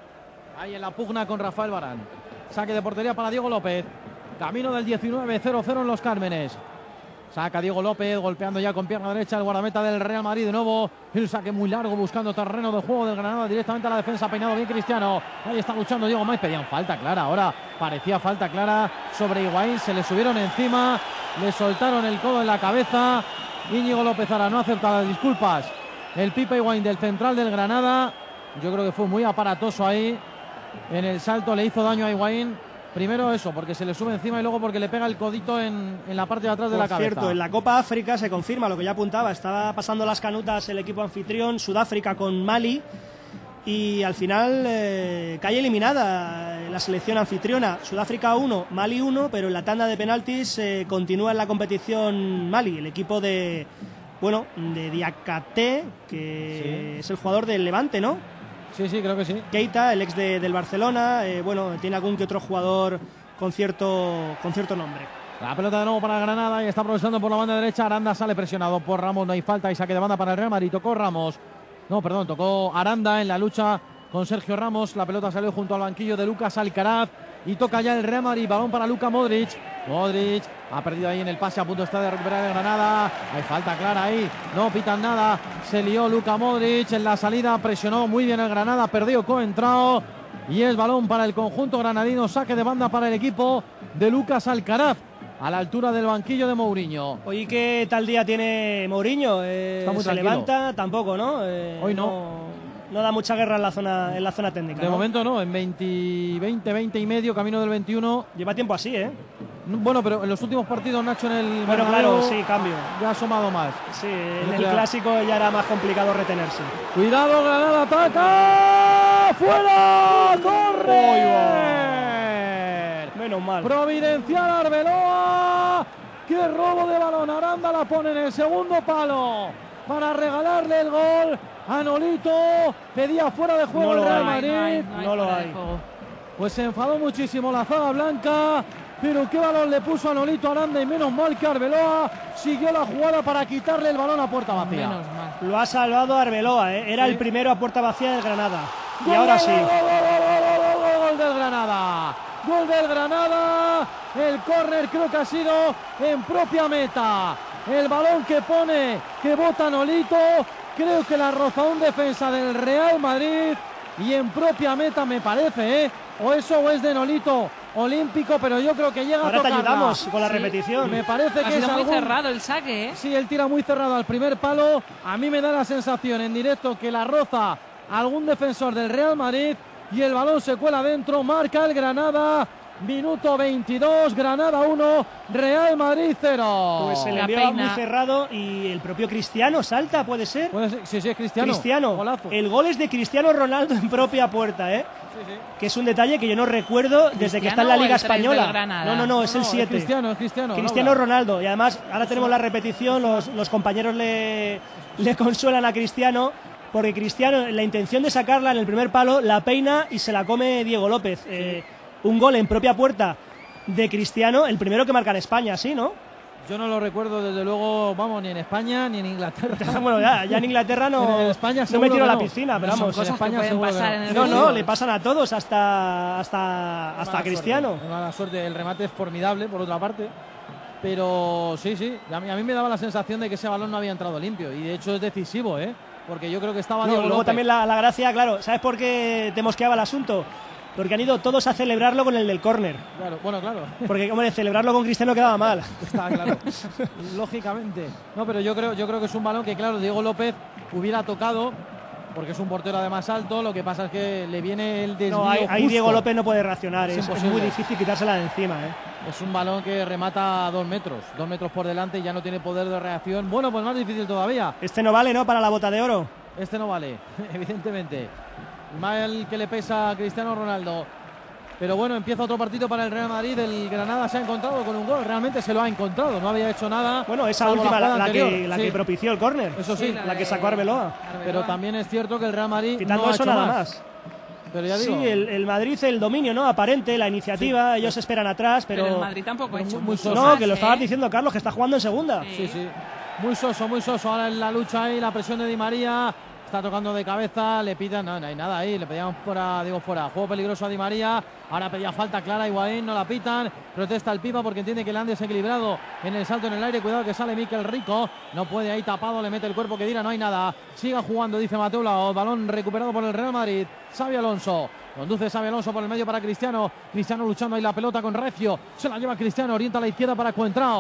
Ahí en la pugna con Rafael Varane. Saque de portería para Diego López. Camino del diecinueve, cero cero en los Cármenes. Saca Diego López, golpeando ya con pierna derecha el guardameta del Real Madrid de nuevo. El saque muy largo, buscando terreno de juego del Granada directamente a la defensa. Peinado bien Cristiano. Ahí está luchando Diego Máez. Pedían falta clara. Ahora parecía falta clara sobre Higuaín. Se le subieron encima. Le soltaron el codo en la cabeza. Íñigo López ahora no acepta las disculpas el Pipa Higuaín del central del Granada. Yo creo que fue muy aparatoso ahí. En el salto le hizo daño a Higuaín. Primero eso, porque se le sube encima, y luego porque le pega el codito en, en la parte de atrás de Por la cabeza. cierto, en la Copa África se confirma lo que ya apuntaba. Estaba pasando las canutas el equipo anfitrión, Sudáfrica con Mali, y al final eh, cae eliminada la selección anfitriona. Sudáfrica uno, Mali uno, pero en la tanda de penaltis eh, continúa en la competición Mali, el equipo de, bueno, de Diakate, que sí. es el jugador del Levante, ¿no? Sí, sí, creo que sí. Keita, el ex de, del Barcelona, eh, bueno, tiene algún que otro jugador con cierto, con cierto nombre. La pelota de nuevo para Granada y está aprovechando por la banda derecha. Aranda sale presionado por Ramos, no hay falta y saque de banda para el Real Madrid. Tocó Ramos, no, perdón, tocó Aranda en la lucha con Sergio Ramos. La pelota salió junto al banquillo de Lucas Alcaraz y toca ya el Real Madrid. Balón para Luka Modric. Modric ha perdido ahí en el pase, a punto está de recuperar el Granada. Hay falta clara ahí, no pitan nada. Se lió Luka Modric en la salida, presionó muy bien el Granada, perdió Coentrao y es balón para el conjunto granadino. Saque de banda para el equipo de Lucas Alcaraz, a la altura del banquillo de Mourinho. Hoy, ¿qué tal día tiene Mourinho? Eh, Está muy se tranquilo. levanta, tampoco, ¿no? Eh, Hoy no. no. No da mucha guerra en la zona, en la zona técnica. De ¿no? momento no, en veinte, veinte, veinte y medio, camino del veintiuno. Lleva tiempo así, ¿eh? Bueno, pero en los últimos partidos, Nacho, en el Bueno, Bernabéu, claro, sí, cambio. ya ha asomado más. Sí, en el clásico ya era más complicado retenerse. Cuidado, Granada ataca. ¡Fuera! ¡Corre! Menos mal. Providencial Arbeloa. ¡Qué robo de balón! Aranda la pone en el segundo palo para regalarle el gol a Nolito. Pedía fuera de juego el Real Madrid. No, hay, no, hay no lo hay. Pues se enfadó muchísimo la zaga blanca, pero qué balón le puso a Nolito Aranda, y menos mal que Arbeloa siguió la jugada para quitarle el balón a puerta vacía. Menos mal. Lo ha salvado Arbeloa, ¿eh? Era sí. el primero a puerta vacía del Granada. ¡Gol, Y ahora gol, sí. Gol, gol, gol, gol, gol, gol, gol del Granada. Gol del Granada. El córner creo que ha sido en propia meta. El balón que pone, que bota Nolito, creo que la roza un defensa del Real Madrid y en propia meta, me parece, ¿eh? O eso o es de Nolito olímpico, pero yo creo que llega Ahora a te tocarla. ayudamos con la Sí. repetición. Me parece Ha que sido es muy algún... cerrado el saque, ¿eh? Sí, él tira muy cerrado al primer palo. A mí me da la sensación en directo que la roza algún defensor del Real Madrid y el balón se cuela dentro. Marca el Granada. Minuto veintidós, Granada uno, Real Madrid cero. Pues se le La vio peina. muy cerrado y el propio Cristiano salta, ¿puede ser? Puede ser, sí, sí, es Cristiano. Cristiano. Golazo. El gol es de Cristiano Ronaldo en propia puerta, ¿eh? Sí, sí. Que es un detalle que yo no recuerdo desde que está en la ¿Cristiano Liga o el tres del Española. Granada? No, no, no, es No, el no, siete. Es Cristiano, es Cristiano. Cristiano Laura. Ronaldo. Y además, ahora tenemos la repetición, los, los compañeros le, le consuelan a Cristiano, porque Cristiano, la intención de sacarla en el primer palo, la peina y se la come Diego López. Eh, un gol en propia puerta de Cristiano, el primero que marca en España, ¿sí, no? Yo no lo recuerdo, desde luego, vamos, ni en España ni en Inglaterra. Bueno, ya, ya en Inglaterra no, En España no seguro me tiro a que la no. piscina, pero Son vamos. cosas España que pueden seguro que pasar no. en el No, fútbol. no, le pasan a todos, hasta, hasta, hasta Mala Cristiano. suerte, mala suerte, el remate es formidable, por otra parte. Pero sí, sí, a mí, a mí me daba la sensación de que ese balón no había entrado limpio. Y de hecho es decisivo, ¿eh? Porque yo creo que estaba No, Diego luego López. también la, la gracia, claro, ¿sabes por qué te mosqueaba el asunto? Porque han ido todos a celebrarlo con el del córner. Claro, bueno, claro. Porque, hombre, celebrarlo con Cristiano quedaba mal. Está claro. Lógicamente. No, pero yo creo, yo creo que es un balón que, claro, Diego López hubiera tocado, porque es un portero además alto. Lo que pasa es que le viene el desvío. No, ahí, ahí justo. Diego López no puede reaccionar, Es es, es imposible. muy difícil quitársela de encima, ¿eh? Es un balón que remata a dos metros, dos metros por delante y ya no tiene poder de reacción. Bueno, pues más difícil todavía. Este no vale, ¿no? Para la bota de oro. Este no vale, evidentemente. Mal que le pesa a Cristiano Ronaldo. Pero bueno, empieza otro partido para el Real Madrid. El Granada se ha encontrado con un gol, realmente se lo ha encontrado, no había hecho nada. Bueno, esa salvo última, la, jugada la anterior. que, la Sí, que propició el córner. eso sí, la que sacó Arbeloa. pero también es cierto que el Real Madrid Quitando no ha eso hecho nada más. más. Pero ya digo, Sí, el, el Madrid, el dominio, ¿no? Aparente, la iniciativa, ellos esperan atrás, pero... Pero el Madrid tampoco ha pero hecho muy mucho soso. No, más, que lo ¿eh? estabas diciendo, Carlos, que está jugando en segunda. Sí. sí, sí, muy soso, muy soso. Ahora en la lucha ahí, la presión de Di María. Está tocando de cabeza, le pitan, no, no hay nada ahí, le pedían fuera, digo fuera, juego peligroso a Di María, ahora pedía falta clara, Higuaín, no la pitan, protesta el Pipa porque entiende que le han desequilibrado en el salto en el aire, cuidado que sale Mikel Rico, no puede ahí tapado, le mete el cuerpo que dirá, no hay nada, siga jugando, dice Mateo Laoz, balón recuperado por el Real Madrid, Xavi Alonso. Conduce Xavi Alonso por el medio para Cristiano, Cristiano luchando ahí la pelota con Recio, se la lleva Cristiano, orienta a la izquierda para Coentrao.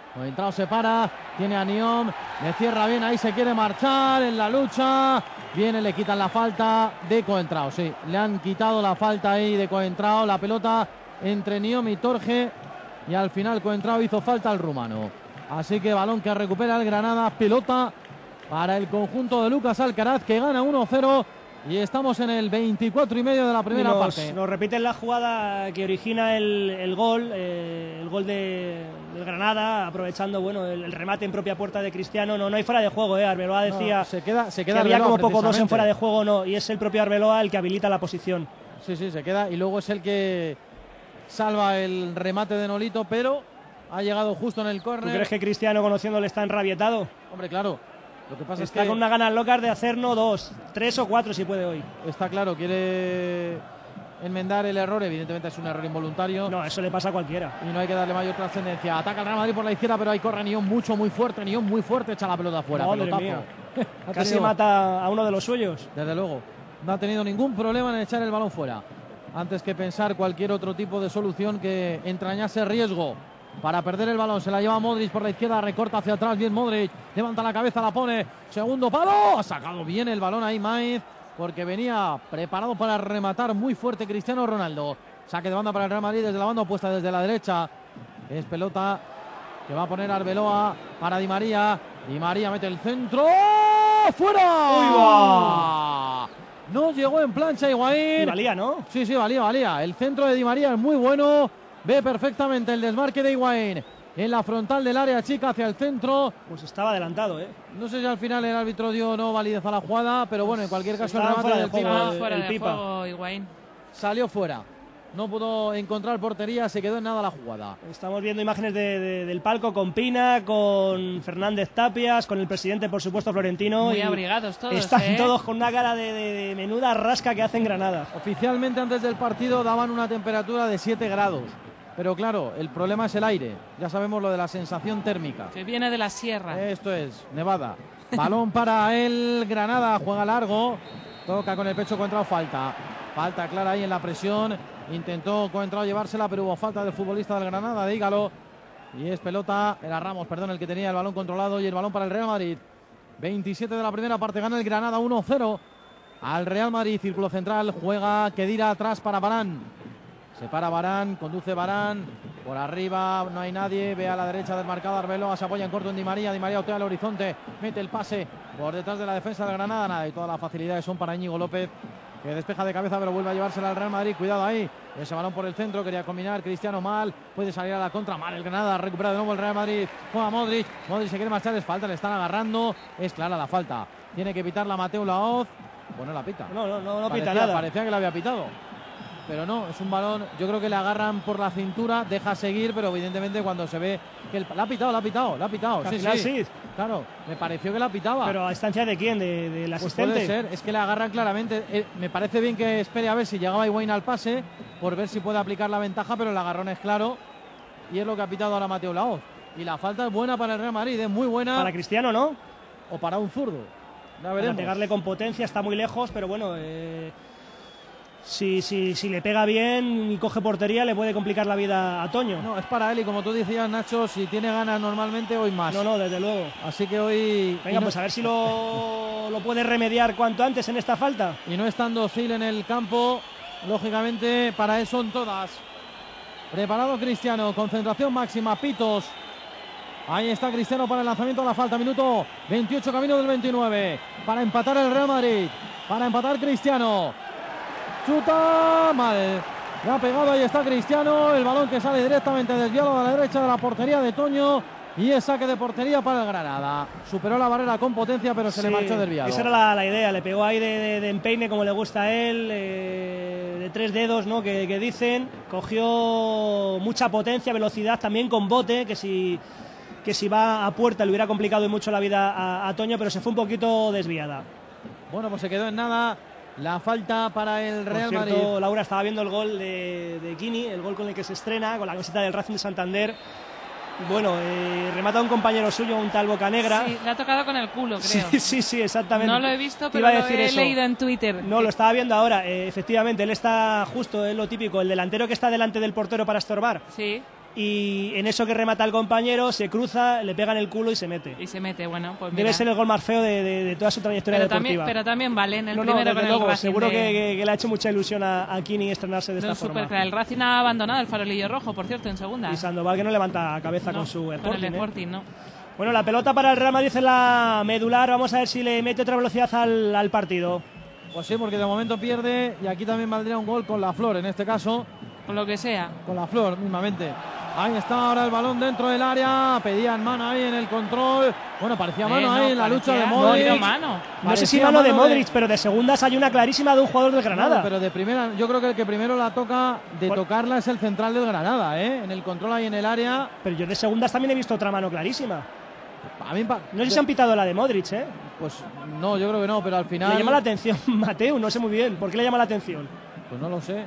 Coentrao se para, tiene a Niom, le cierra bien, ahí se quiere marchar en la lucha. Viene, le quitan la falta de Coentrao, sí, le han quitado la falta ahí de Coentrao, la pelota entre Niom y Torge, y al final Coentrao hizo falta al rumano. Así que balón que recupera el Granada, pelota para el conjunto de Lucas Alcaraz, que gana uno cero. Y estamos en el veinticuatro y medio de la primera nos, parte. Nos repiten la jugada que origina el, el gol, eh, el gol de, del Granada, aprovechando bueno el, el remate en propia puerta de Cristiano. No, no hay fuera de juego, eh. Arbeloa decía no, se queda, se queda que había Arbeloa, como poco dos en fuera de juego, no, y es el propio Arbeloa el que habilita la posición. Sí, sí, se queda, y luego es el que salva el remate de Nolito, pero ha llegado justo en el córner. ¿Tú crees que Cristiano, conociéndole, está enrabietado? Hombre, claro. Lo que pasa está es que con unas ganas locas de hacer no dos, tres o cuatro si puede hoy. Está claro, quiere enmendar el error, evidentemente es un error involuntario. No, eso le pasa a cualquiera. Y no hay que darle mayor trascendencia. Ataca el Real Madrid por la izquierda, pero ahí corre Nión mucho, muy fuerte. Nión muy fuerte, echa la pelota afuera. Madre mía. Casi mata a uno de los suyos. Desde luego. No ha tenido ningún problema en echar el balón fuera. Antes que pensar cualquier otro tipo de solución que entrañase riesgo para perder el balón. Se la lleva Modric por la izquierda, recorta hacia atrás, bien Modric, levanta la cabeza, la pone, segundo palo, ha sacado bien el balón ahí Maiz, porque venía preparado para rematar muy fuerte Cristiano Ronaldo. Saque de banda para el Real Madrid desde la banda opuesta, desde la derecha. Es pelota que va a poner Arbeloa para Di María. Di María mete el centro, ¡fuera! ¡Uy, va! No llegó en plancha Higuaín. Y valía, ¿no? Sí, sí, valía, valía. El centro de Di María es muy bueno. Ve perfectamente el desmarque de Higuaín en la frontal del área chica hacia el centro. Pues estaba adelantado, ¿eh? No sé si al final el árbitro dio no validez a la jugada, pero bueno, en cualquier caso el remate fuera del de juego, Pipa, el, fuera el de Pipa. juego, Higuaín. Salió fuera. No pudo encontrar portería, se quedó en nada la jugada. Estamos viendo imágenes de, de, del palco con Pina, con Fernández Tapias, con el presidente, por supuesto, Florentino. Muy y abrigados todos. Están ¿eh? todos con una cara de, de, de menuda rasca que hacen Granada. Oficialmente antes del partido daban una temperatura de siete grados. Pero claro, el problema es el aire. Ya sabemos lo de la sensación térmica. Que viene de la sierra. Esto es, Nevada. Balón para el Granada, juega largo. Toca con el pecho Coentrao, falta. Falta clara ahí en la presión. Intentó Coentrao llevársela, pero hubo falta del futbolista del Granada, dígalo. Y es pelota, era Ramos, perdón, el que tenía el balón controlado. Y el balón para el Real Madrid. veintisiete de la primera parte, gana el Granada uno cero al Real Madrid. Círculo central, juega Khedira atrás para Varane. Se para Varane, conduce Varane, por arriba no hay nadie, ve a la derecha del marcado Arbeloa, se apoya en corto en Di María, Di María otea al horizonte, mete el pase por detrás de la defensa del Granada, nada, y todas las facilidades son para Íñigo López, que despeja de cabeza pero vuelve a llevársela al Real Madrid, cuidado ahí, ese balón por el centro, quería combinar Cristiano mal, puede salir a la contra, mal el Granada, recupera de nuevo el Real Madrid, juega Modric, Modric se quiere marchar, es falta, le están agarrando, es clara la falta, tiene que pitarla Mateo Laoz, bueno la pita, no, no, no, no parecía, pita nada, parecía que la había pitado. Pero no, es un balón, yo creo que le agarran por la cintura, deja seguir, pero evidentemente cuando se ve que el, la ha pitado, la ha pitado, la ha pitado, sí, sí, sí, claro, me pareció que la pitaba. Pero a instancia de quién, de, del pues asistente. Puede ser, es que le agarran claramente, eh, me parece bien que espere a ver si llegaba Higuaín al pase, por ver si puede aplicar la ventaja, pero el agarrón es claro, y es lo que ha pitado ahora Mateo Laoz. Y la falta es buena para el Real Madrid, es muy buena. Para Cristiano, ¿no? O para un zurdo, ya veremos. Para pegarle con potencia, está muy lejos, pero bueno... Eh... Si, si, si le pega bien y coge portería, le puede complicar la vida a Toño. No, es para él y como tú decías, Nacho, si tiene ganas normalmente, hoy más. No, no, desde luego. Así que hoy... Venga, no... pues a ver si lo, lo puede remediar cuanto antes en esta falta. Y no estando Zil en el campo, lógicamente para él son todas. Preparado Cristiano, concentración máxima, pitos. Ahí está Cristiano para el lanzamiento de la falta, minuto veintiocho, camino del veintinueve. Para empatar el Real Madrid, para empatar Cristiano. Chuta mal, le ha pegado, ahí está Cristiano, el balón que sale directamente desviado a la derecha de la portería de Toño y es saque de portería para el Granada. Superó la barrera con potencia pero se sí, le marchó desviado. Esa era la, la idea, le pegó ahí de, de, de empeine como le gusta a él, eh, de tres dedos, ¿no? Que, que dicen, cogió mucha potencia, velocidad también con bote, que si, que si va a puerta le hubiera complicado mucho la vida a, a Toño, pero se fue un poquito desviada. Bueno, pues se quedó en nada. La falta para el Real Por cierto, Madrid. Laura, estaba viendo el gol de, de Kini, el gol con el que se estrena, con la camiseta del Racing de Santander. Bueno, eh, remata a un compañero suyo, un tal Bocanegra. Sí, le ha tocado con el culo, creo. Sí, sí, sí, exactamente. No lo he visto, pero lo he eso. leído en Twitter. No, lo estaba viendo ahora. Eh, efectivamente, él está justo, es lo típico, el delantero que está delante del portero para estorbar. Sí. y en eso que remata el compañero se cruza, le pega en el culo y se mete. Y se mete, bueno, pues mira. Debe ser el gol más feo de, de, de toda su trayectoria pero deportiva. También, pero también vale en el no, no, primero con luego, el Racing. Seguro de... que, que, que le ha hecho mucha ilusión a, a Kini estrenarse de no, esta forma. Superclar. El Racing ha abandonado el farolillo rojo, por cierto, en segunda. Y Sandoval que no levanta cabeza no, con su Sporting. Con el Sporting, ¿eh? no. Bueno, la pelota para el Real Madrid en la medular. Vamos a ver si le mete otra velocidad al, al partido. Pues sí, porque de momento pierde y aquí también valdría un gol con la Flor, en este caso. Con lo que sea. Con la Flor, mismamente. Ahí está ahora el balón dentro del área. Pedían mano ahí en el control. Bueno, parecía mano eh, no, ahí en la lucha de Modric. No, mano. no sé si mano, mano de Modric, de... pero de segundas hay una clarísima de un jugador del Granada. No, pero de primera, yo creo que el que primero la toca, de Por... tocarla es el central del Granada, ¿eh? En el control ahí en el área. Pero yo de segundas también he visto otra mano clarísima. A mí, pa... no sé si han pitado la de Modric, ¿eh? Pues no, yo creo que no, pero al final. Le llama la atención Mateu, no sé muy bien. ¿Por qué le llama la atención? Pues no lo sé.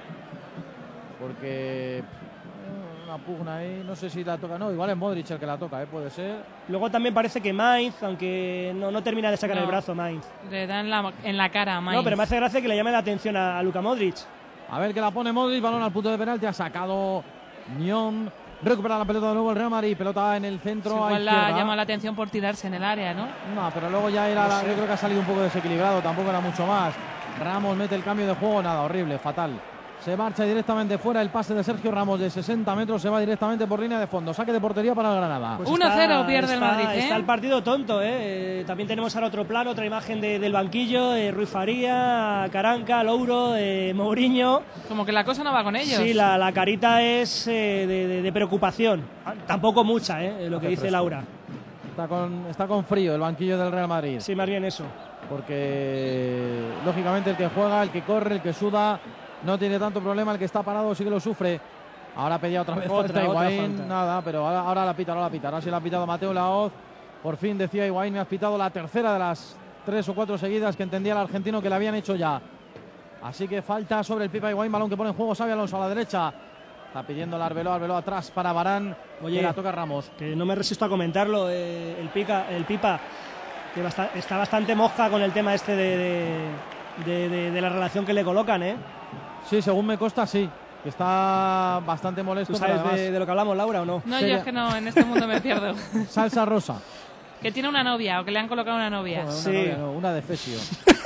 Porque. Una pugna ahí, no sé si la toca, no, igual es Modric el que la toca, ¿eh? Puede ser. Luego también parece que Mainz, aunque no, no termina de sacar no, el brazo Mainz. Le da en la, en la cara a Mainz. No, pero me hace gracia que le llame la atención a, a Luka Modric. A ver que la pone Modric, balón al punto de penalti, ha sacado Nion, recupera la pelota de nuevo el Real Madrid, pelota en el centro. Sí, igual la llama la atención por tirarse en el área, ¿no? No, pero luego ya era, la, yo creo que ha salido un poco desequilibrado, tampoco era mucho más. Ramos mete el cambio de juego, nada, horrible, fatal. Se marcha directamente fuera el pase de Sergio Ramos de sesenta metros, se va directamente por línea de fondo. Saque de portería para el Granada. Pues uno cero pierde el Madrid, ¿eh? Está el partido tonto, ¿eh? También tenemos ahora otro plano, otra imagen de, del banquillo. Eh, Ruiz Faría, Caranca, Louro, eh, Mourinho. Como que la cosa no va con ellos. Sí, la, la carita es eh, de, de, de preocupación. Tampoco mucha, ¿eh? Lo que dice fresco. Laura. Está con, está con frío el banquillo del Real Madrid. Sí, más bien eso. Porque, lógicamente, el que juega, el que corre, el que suda, no tiene tanto problema. El que está parado sí que lo sufre. Ahora pedía otra vez otra, falta Higuaín, nada, pero ahora, ahora la pita, ahora la pita. Ahora sí la ha pitado Mateo Laoz. Por fin decía Higuaín, me has pitado la tercera de las tres o cuatro seguidas que entendía el argentino que le habían hecho ya. Así que falta sobre el Pipa Higuaín, balón que pone en juego Xabi Alonso a la derecha. Está pidiendo el Arbeloa, Arbeloa atrás para Varane. Oye, que la toca Ramos. Que no me resisto a comentarlo, eh, el, pica, el Pipa, que basta, está bastante moja con el tema este de, de, de, de, de la relación que le colocan, ¿eh? Sí, según me consta, sí. Que está bastante molesto. ¿Tú sabes además... de, de lo que hablamos, Laura, o no? No, yo es que no, en este mundo me pierdo. Salsa rosa. Que tiene una novia, o que le han colocado una novia. Bueno, una sí. novia, no, una de Fesio.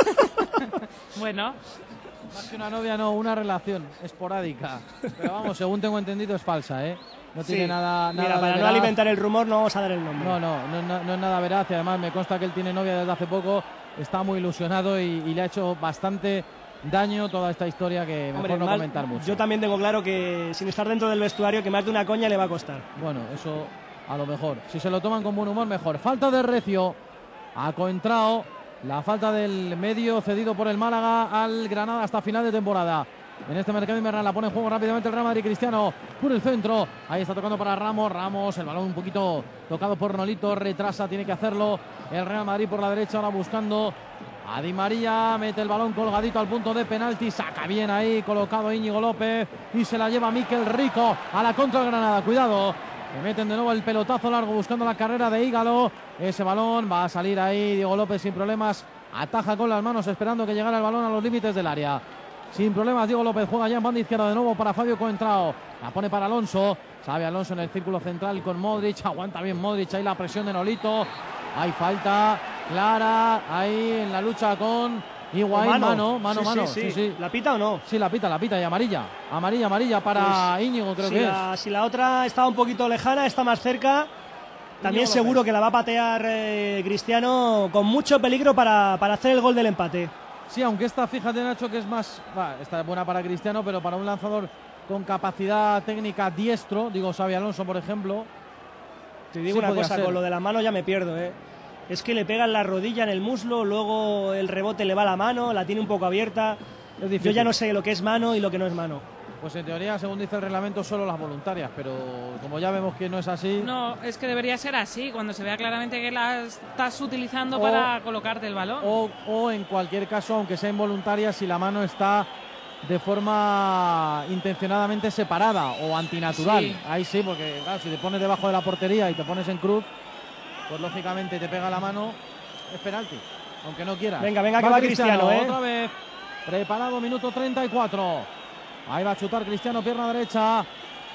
Bueno. Más que una novia, no, una relación esporádica. Pero vamos, según tengo entendido, es falsa, ¿eh? No tiene sí. nada, nada Mira, para no alimentar el rumor no vamos a dar el nombre. No, no, no, no, no es nada veraz. Y además me consta que él tiene novia desde hace poco. Está muy ilusionado y, y le ha hecho bastante daño toda esta historia que mejor Hombre, no mal, comentar mucho. Yo también tengo claro que sin estar dentro del vestuario, que más de una coña le va a costar. Bueno, eso a lo mejor. Si se lo toman con buen humor, mejor. Falta de Recio. Ha coentrado la falta del medio cedido por el Málaga al Granada hasta final de temporada. En este mercado invernal la pone en juego rápidamente el Real Madrid. Cristiano por el centro. Ahí está tocando para Ramos. Ramos, el balón un poquito tocado por Nolito. Retrasa, tiene que hacerlo el Real Madrid por la derecha. Ahora buscando a Di María. Mete el balón colgadito al punto de penalti. Saca bien ahí, colocado Íñigo López. Y se la lleva Mikel Rico a la contra del Granada. Cuidado. Le meten de nuevo el pelotazo largo buscando la carrera de Ígalo. Ese balón va a salir ahí. Diego López sin problemas. Ataja con las manos esperando que llegara el balón a los límites del área. Sin problemas Diego López juega ya en banda izquierda de nuevo para Fabio Coentrao. La pone para Alonso. Sabe Alonso en el círculo central con Modric. Aguanta bien Modric. Ahí la presión de Nolito. Hay falta clara ahí en la lucha con Higuaín. Mano, mano, mano. Sí, mano. Sí, sí. Sí, sí. ¿La pita o no? Sí, la pita, la pita y amarilla. Amarilla, amarilla para pues, Íñigo, creo si que la, es. Si la otra estaba un poquito lejana, está más cerca. También Íñigo seguro López. Que la va a patear eh, Cristiano con mucho peligro para, para hacer el gol del empate. Sí, aunque esta, fíjate Nacho, que es más, bah, está buena para Cristiano, pero para un lanzador con capacidad técnica diestro, digo Xabi Alonso por ejemplo. Te digo sí, una cosa, ser. Con lo de la mano ya me pierdo, ¿eh? Es que le pegan la rodilla en el muslo, luego el rebote le va a la mano, la tiene un poco abierta. Yo ya no sé lo que es mano y lo que no es mano. Pues en teoría, según dice el reglamento, solo las voluntarias, pero como ya vemos que no es así... No, es que debería ser así, cuando se vea claramente que la estás utilizando o, para colocarte el balón. O, o en cualquier caso, aunque sea involuntaria, si la mano está de forma intencionadamente separada o antinatural. Sí. Ahí sí, porque claro, si te pones debajo de la portería y te pones en cruz, pues lógicamente te pega la mano, es penalti, aunque no quieras. Venga, venga, va que va Cristiano, Cristiano, ¿eh? Otra vez, preparado, minuto treinta y cuatro. Ahí va a chutar Cristiano, pierna derecha.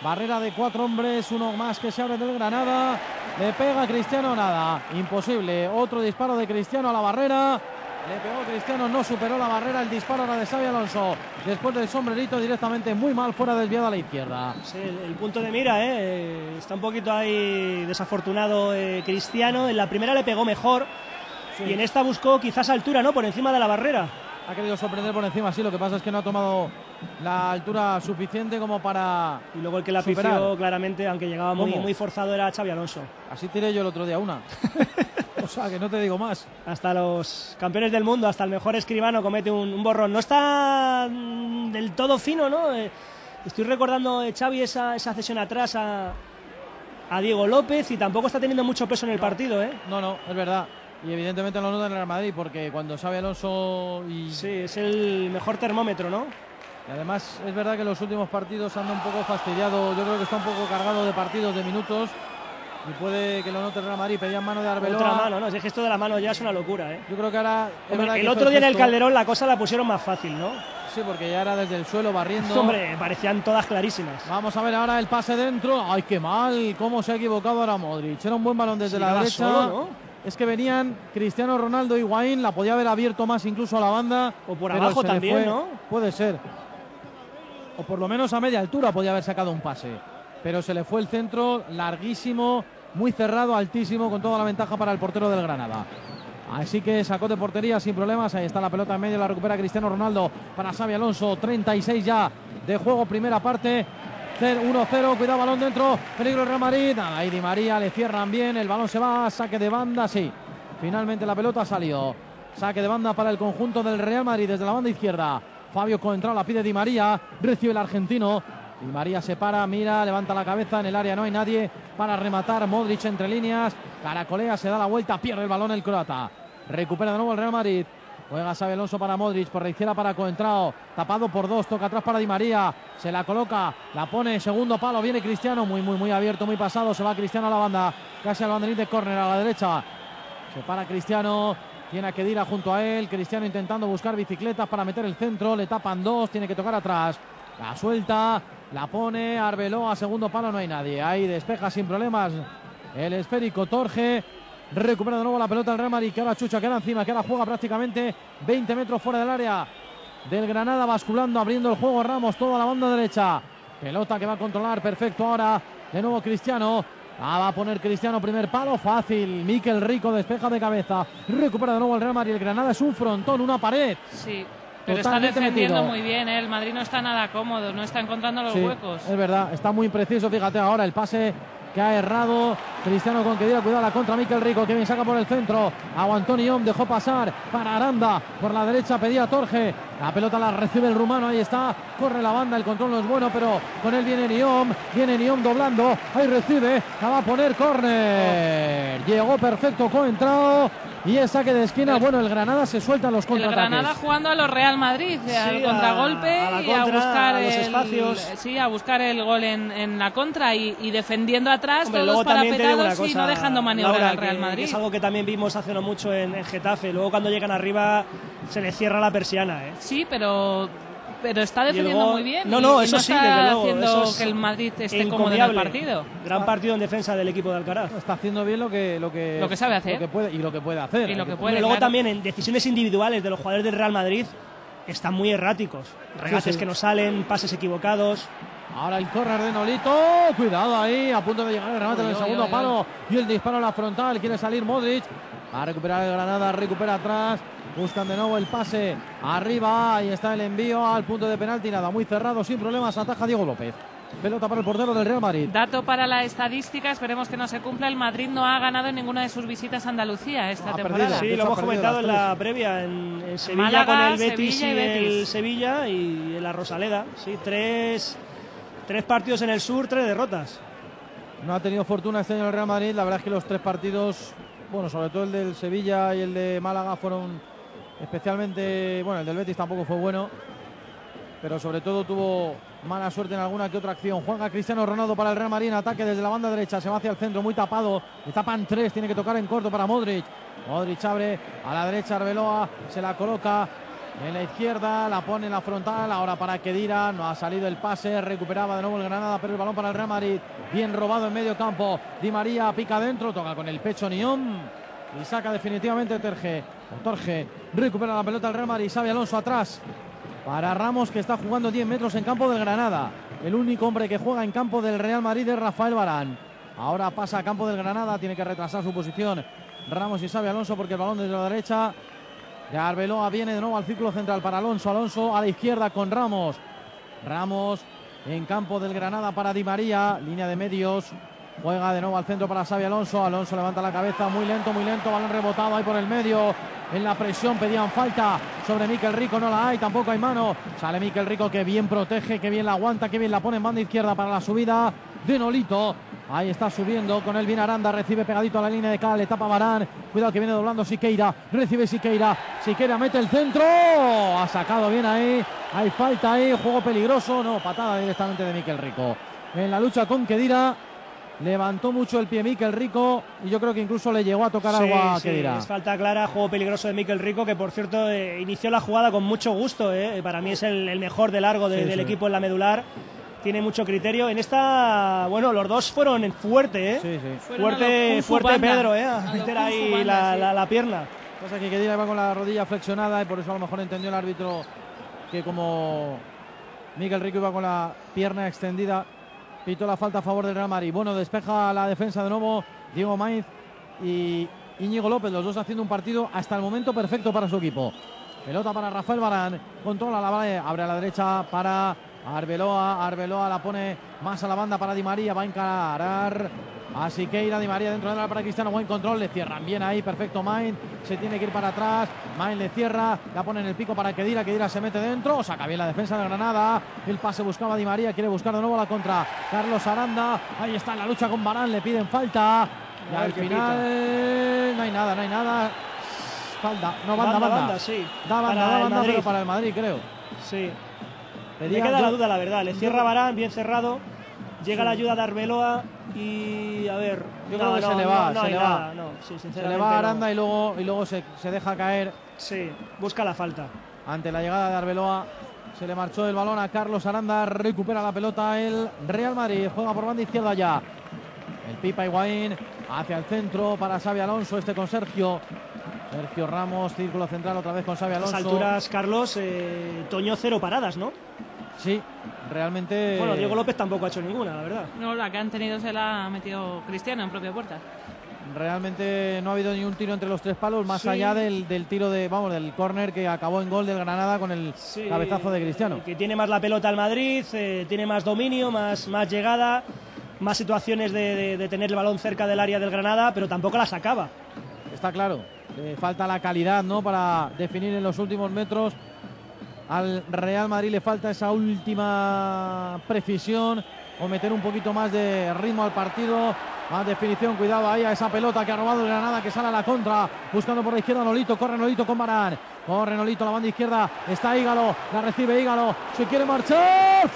Barrera de cuatro hombres, uno más que se abre del Granada. Le pega Cristiano, nada, imposible. Otro disparo de Cristiano a la barrera. Le pegó Cristiano, no superó la barrera. El disparo ahora de Xabi Alonso. Después del sombrerito directamente muy mal, fuera, desviado a la izquierda. Sí, el, el punto de mira, ¿eh? Está un poquito ahí desafortunado eh, Cristiano. En la primera le pegó mejor. Sí. Y en esta buscó quizás altura, ¿no? Por encima de la barrera. Ha querido sorprender por encima, sí, lo que pasa es que no ha tomado la altura suficiente como para Y luego el que la pifió claramente, aunque llegaba muy, muy forzado, era Xabi Alonso. Así tiré yo el otro día una. O sea, que no te digo más. Hasta los campeones del mundo, hasta el mejor escribano comete un, un borrón. No está del todo fino, ¿no? Eh, estoy recordando, eh, Xavi, esa, esa cesión atrás a, a Diego López, y tampoco está teniendo mucho peso en el no, partido, ¿eh? No, no, es verdad. Y evidentemente lo nota en el Real Madrid, porque cuando Xabi Alonso y... Sí, es el mejor termómetro, ¿no? Y además es verdad que en los últimos partidos anda un poco fastidiado. Yo creo que está un poco cargado de partidos, de minutos. Y puede que lo note el Real Madrid. Pedían mano de Arbeloa. Otra mano, ¿no? Es que esto de la mano ya es una locura, ¿eh? Yo creo que ahora... Hombre, el otro día en el Calderón la cosa la pusieron más fácil, ¿no? Sí, porque ya era desde el suelo barriendo. Hombre, parecían todas clarísimas. Vamos a ver ahora el pase dentro. ¡Ay, qué mal! ¿Cómo se ha equivocado ahora Modric? Era un buen balón desde sí, la derecha. Solo, ¿no? Es que venían Cristiano Ronaldo y Higuaín, la podía haber abierto más incluso a la banda. O por abajo también, fue, ¿no? Puede ser. O por lo menos a media altura podía haber sacado un pase. Pero se le fue el centro larguísimo, muy cerrado, altísimo, con toda la ventaja para el portero del Granada. Así que sacó de portería sin problemas. Ahí está la pelota en medio, la recupera Cristiano Ronaldo para Xabi Alonso. treinta y seis ya de juego, primera parte. uno cero, cuidado, balón dentro, peligro el Real Madrid. Ahí Di María, le cierran bien, el balón se va, saque de banda, sí. Finalmente la pelota salió. Saque de banda para el conjunto del Real Madrid desde la banda izquierda. Fabio Coentrao la pide Di María, recibe el argentino. Di María se para, mira, levanta la cabeza, en el área no hay nadie para rematar. Modric entre líneas, caracolea, se da la vuelta, pierde el balón el croata. Recupera de nuevo el Real Madrid. Juega Xabi Alonso para Modric, por la izquierda para Coentrao, tapado por dos, toca atrás para Di María, se la coloca, la pone, segundo palo, viene Cristiano, muy muy muy abierto, muy pasado, se va Cristiano a la banda, casi al banderín de córner a la derecha, se para Cristiano, tiene a Khedira junto a él, Cristiano intentando buscar bicicletas para meter el centro, le tapan dos, tiene que tocar atrás, la suelta, la pone, Arbeloa, segundo palo, no hay nadie, ahí despeja sin problemas el esférico Torge. Recupera de nuevo la pelota el Real Madrid, que ahora chucha, que ahora encima, que ahora juega prácticamente veinte metros fuera del área del Granada, basculando, abriendo el juego Ramos, toda la banda derecha. Pelota que va a controlar, perfecto ahora, de nuevo Cristiano. Ah, va a poner Cristiano, primer palo, fácil. Mikel Rico despeja de cabeza. Recupera de nuevo el Real Madrid, el Granada es un frontón, una pared. Sí, pero está defendiendo metido. Muy bien, ¿eh? El Madrid no está nada cómodo, no está encontrando los sí, huecos. Es verdad, está muy preciso, fíjate ahora el pase que ha errado Cristiano con Khedira, cuidado la contra Mikel Rico, que bien saca por el centro, aguantó Niom, dejó pasar para Aranda, por la derecha pedía Torge, la pelota la recibe el rumano, ahí está, corre la banda, el control no es bueno, pero con él viene Niom, viene Niom doblando, ahí recibe, la va a poner córner, oh. Llegó perfecto Coentrao, y es saque de esquina, bueno, el Granada se suelta en los contraataques. El Granada jugando a los Real Madrid, sí, al contragolpe a, a y contra, a buscar a los el, espacios. Sí, a buscar el gol en, en la contra y, y defendiendo atrás. Hombre, todos parapetados cosa, y no dejando maniobrar Laura, al Real Madrid. Que es algo que también vimos hace no mucho en, en Getafe. Luego cuando llegan arriba se les cierra la persiana, ¿eh? Sí, pero pero está defendiendo muy bien. No, no, y, eso y no sí, está desde luego, haciendo eso es que el Madrid esté cómodo en el partido. Gran partido en defensa del equipo de Alcaraz. Está haciendo bien lo que lo que, lo que sabe hacer lo que puede, y lo que puede hacer. Y lo que puede, y luego claro. también en decisiones individuales de los jugadores del Real Madrid están muy erráticos. Regates sí, sí. que no salen, pases equivocados. Ahora el córner de Nolito, cuidado ahí, a punto de llegar el remate en el segundo palo y el disparo a la frontal, quiere salir Modric, va a recuperar el Granada, recupera atrás, buscan de nuevo el pase arriba, ahí está el envío al punto de penalti, nada, muy cerrado, sin problemas, ataja Diego López. Pelota para el portero del Real Madrid. Dato para la estadística, esperemos que no se cumpla. El Madrid no ha ganado en ninguna de sus visitas a Andalucía esta ha temporada. Perdido. Sí, lo hemos comentado en la previa, en, en Sevilla Málaga, con el Betis Sevilla y, y Betis. el Sevilla y la Rosaleda. Sí, tres, tres partidos en el sur, tres derrotas. No ha tenido fortuna este año el Real Madrid. La verdad es que los tres partidos, bueno, sobre todo el del Sevilla y el de Málaga fueron especialmente, bueno, el del Betis tampoco fue bueno, pero sobre todo tuvo mala suerte en alguna que otra acción. Juega Cristiano Ronaldo para el Real Madrid en ataque desde la banda derecha, se va hacia el centro, muy tapado, le tapan tres, tiene que tocar en corto para Modric. Modric abre a la derecha, Arbeloa se la coloca En la izquierda, la pone en la frontal, ahora para Khedira, no ha salido el pase, recuperaba de nuevo el Granada, pero el balón para el Real Madrid, bien robado en medio campo, Di María pica adentro, toca con el pecho Niom y saca definitivamente Terge, Torge, recupera la pelota el Real Madrid, Xabi Alonso atrás, para Ramos que está jugando diez metros en campo del Granada, el único hombre que juega en campo del Real Madrid es Rafael Varane, ahora pasa a campo del Granada, tiene que retrasar su posición Ramos y Xabi Alonso porque el balón desde la derecha de Arbeloa viene de nuevo al círculo central para Alonso, Alonso a la izquierda con Ramos, Ramos en campo del Granada para Di María, línea de medios, juega de nuevo al centro para Xabi Alonso, Alonso levanta la cabeza, muy lento, muy lento, balón rebotado ahí por el medio, en la presión pedían falta sobre Mikel Rico, no la hay, tampoco hay mano, sale Mikel Rico que bien protege, que bien la aguanta, que bien la pone en banda izquierda para la subida de Nolito. Ahí está subiendo con el bien Aranda, recibe pegadito a la línea de cal, le tapa Varane, cuidado que viene doblando Siqueira, recibe Siqueira, Siqueira mete el centro, ha sacado bien ahí, hay falta ahí, juego peligroso, no, patada directamente de Mikel Rico. En la lucha con Khedira, levantó mucho el pie Mikel Rico y yo creo que incluso le llegó a tocar sí, algo a sí, Khedira. Es falta clara, juego peligroso de Mikel Rico, que por cierto eh, inició la jugada con mucho gusto, eh, para mí es el, el mejor de largo de, sí, del sí. equipo en la medular. Tiene mucho criterio. En esta, bueno, los dos fueron fuerte, ¿eh? Sí, sí. Fuerte, fuerte Pedro, ¿eh? A meter ahí Banda, la, sí. la, la pierna. Pasa que Khedira va con la rodilla flexionada y por eso a lo mejor entendió el árbitro que como Mikel Rico iba con la pierna extendida, pitó la falta a favor del Real Madrid. Bueno, despeja la defensa de nuevo Diego Mainz y Íñigo López, los dos haciendo un partido hasta el momento perfecto para su equipo. Pelota para Rafael Varane, controla la bala, abre a la derecha para Arbeloa, Arbeloa la pone más a la banda para Di María, va a encarar a Siqueira, Di María dentro de la para Cristiano, buen control, le cierran bien ahí, perfecto Mainz, se tiene que ir para atrás, Mainz le cierra, la pone en el pico para Khedira, Khedira se mete dentro, saca bien la defensa de Granada, el pase buscaba Di María, quiere buscar de nuevo la contra, Carlos Aranda, ahí está en la lucha con Varane, le piden falta, y al final no hay nada, no hay nada, falta, no banda, banda, banda, banda sí. da banda, Para da el banda, Madrid. pero para el Madrid creo. Sí. Pedía, Me queda yo, la duda, la verdad. Le cierra Varane, bien cerrado. Llega la ayuda de Arbeloa y a ver. Yo no, creo que no, se le no, va, no se hay le nada, va. no, sí, Se sinceramente le va a Aranda no. y luego, y luego se, se deja caer Sí, busca la falta. ante la llegada de Arbeloa. Se le marchó el balón a Carlos Aranda, recupera la pelota el Real Madrid, juega por banda izquierda ya. El Pipa Higuaín hacia el centro para Xabi Alonso, este con Sergio. Sergio Ramos, círculo central otra vez con Xabi A Alonso. estas alturas, Carlos, eh, Toño cero paradas, ¿no? Sí, realmente. Bueno, Diego López tampoco ha hecho ninguna, la verdad. No, la que han tenido se la ha metido Cristiano en propia puerta. Realmente no ha habido ni un tiro entre los tres palos, más Sí. allá del, del tiro de, vamos, del córner que acabó en gol del Granada con el Sí, cabezazo de Cristiano. Que tiene más la pelota al Madrid, eh, tiene más dominio, más, más llegada, más situaciones de, de, de tener el balón cerca del área del Granada, pero tampoco la sacaba. Está claro, le falta la calidad, ¿no?, para definir en los últimos metros. Al Real Madrid le falta esa última precisión o meter un poquito más de ritmo al partido, más definición. Cuidado ahí a esa pelota que ha robado el Granada, que sale a la contra, buscando por la izquierda Nolito, corre Nolito con Varane, corre Nolito a la banda izquierda, está Ígalo, la recibe Ígalo, se quiere marchar,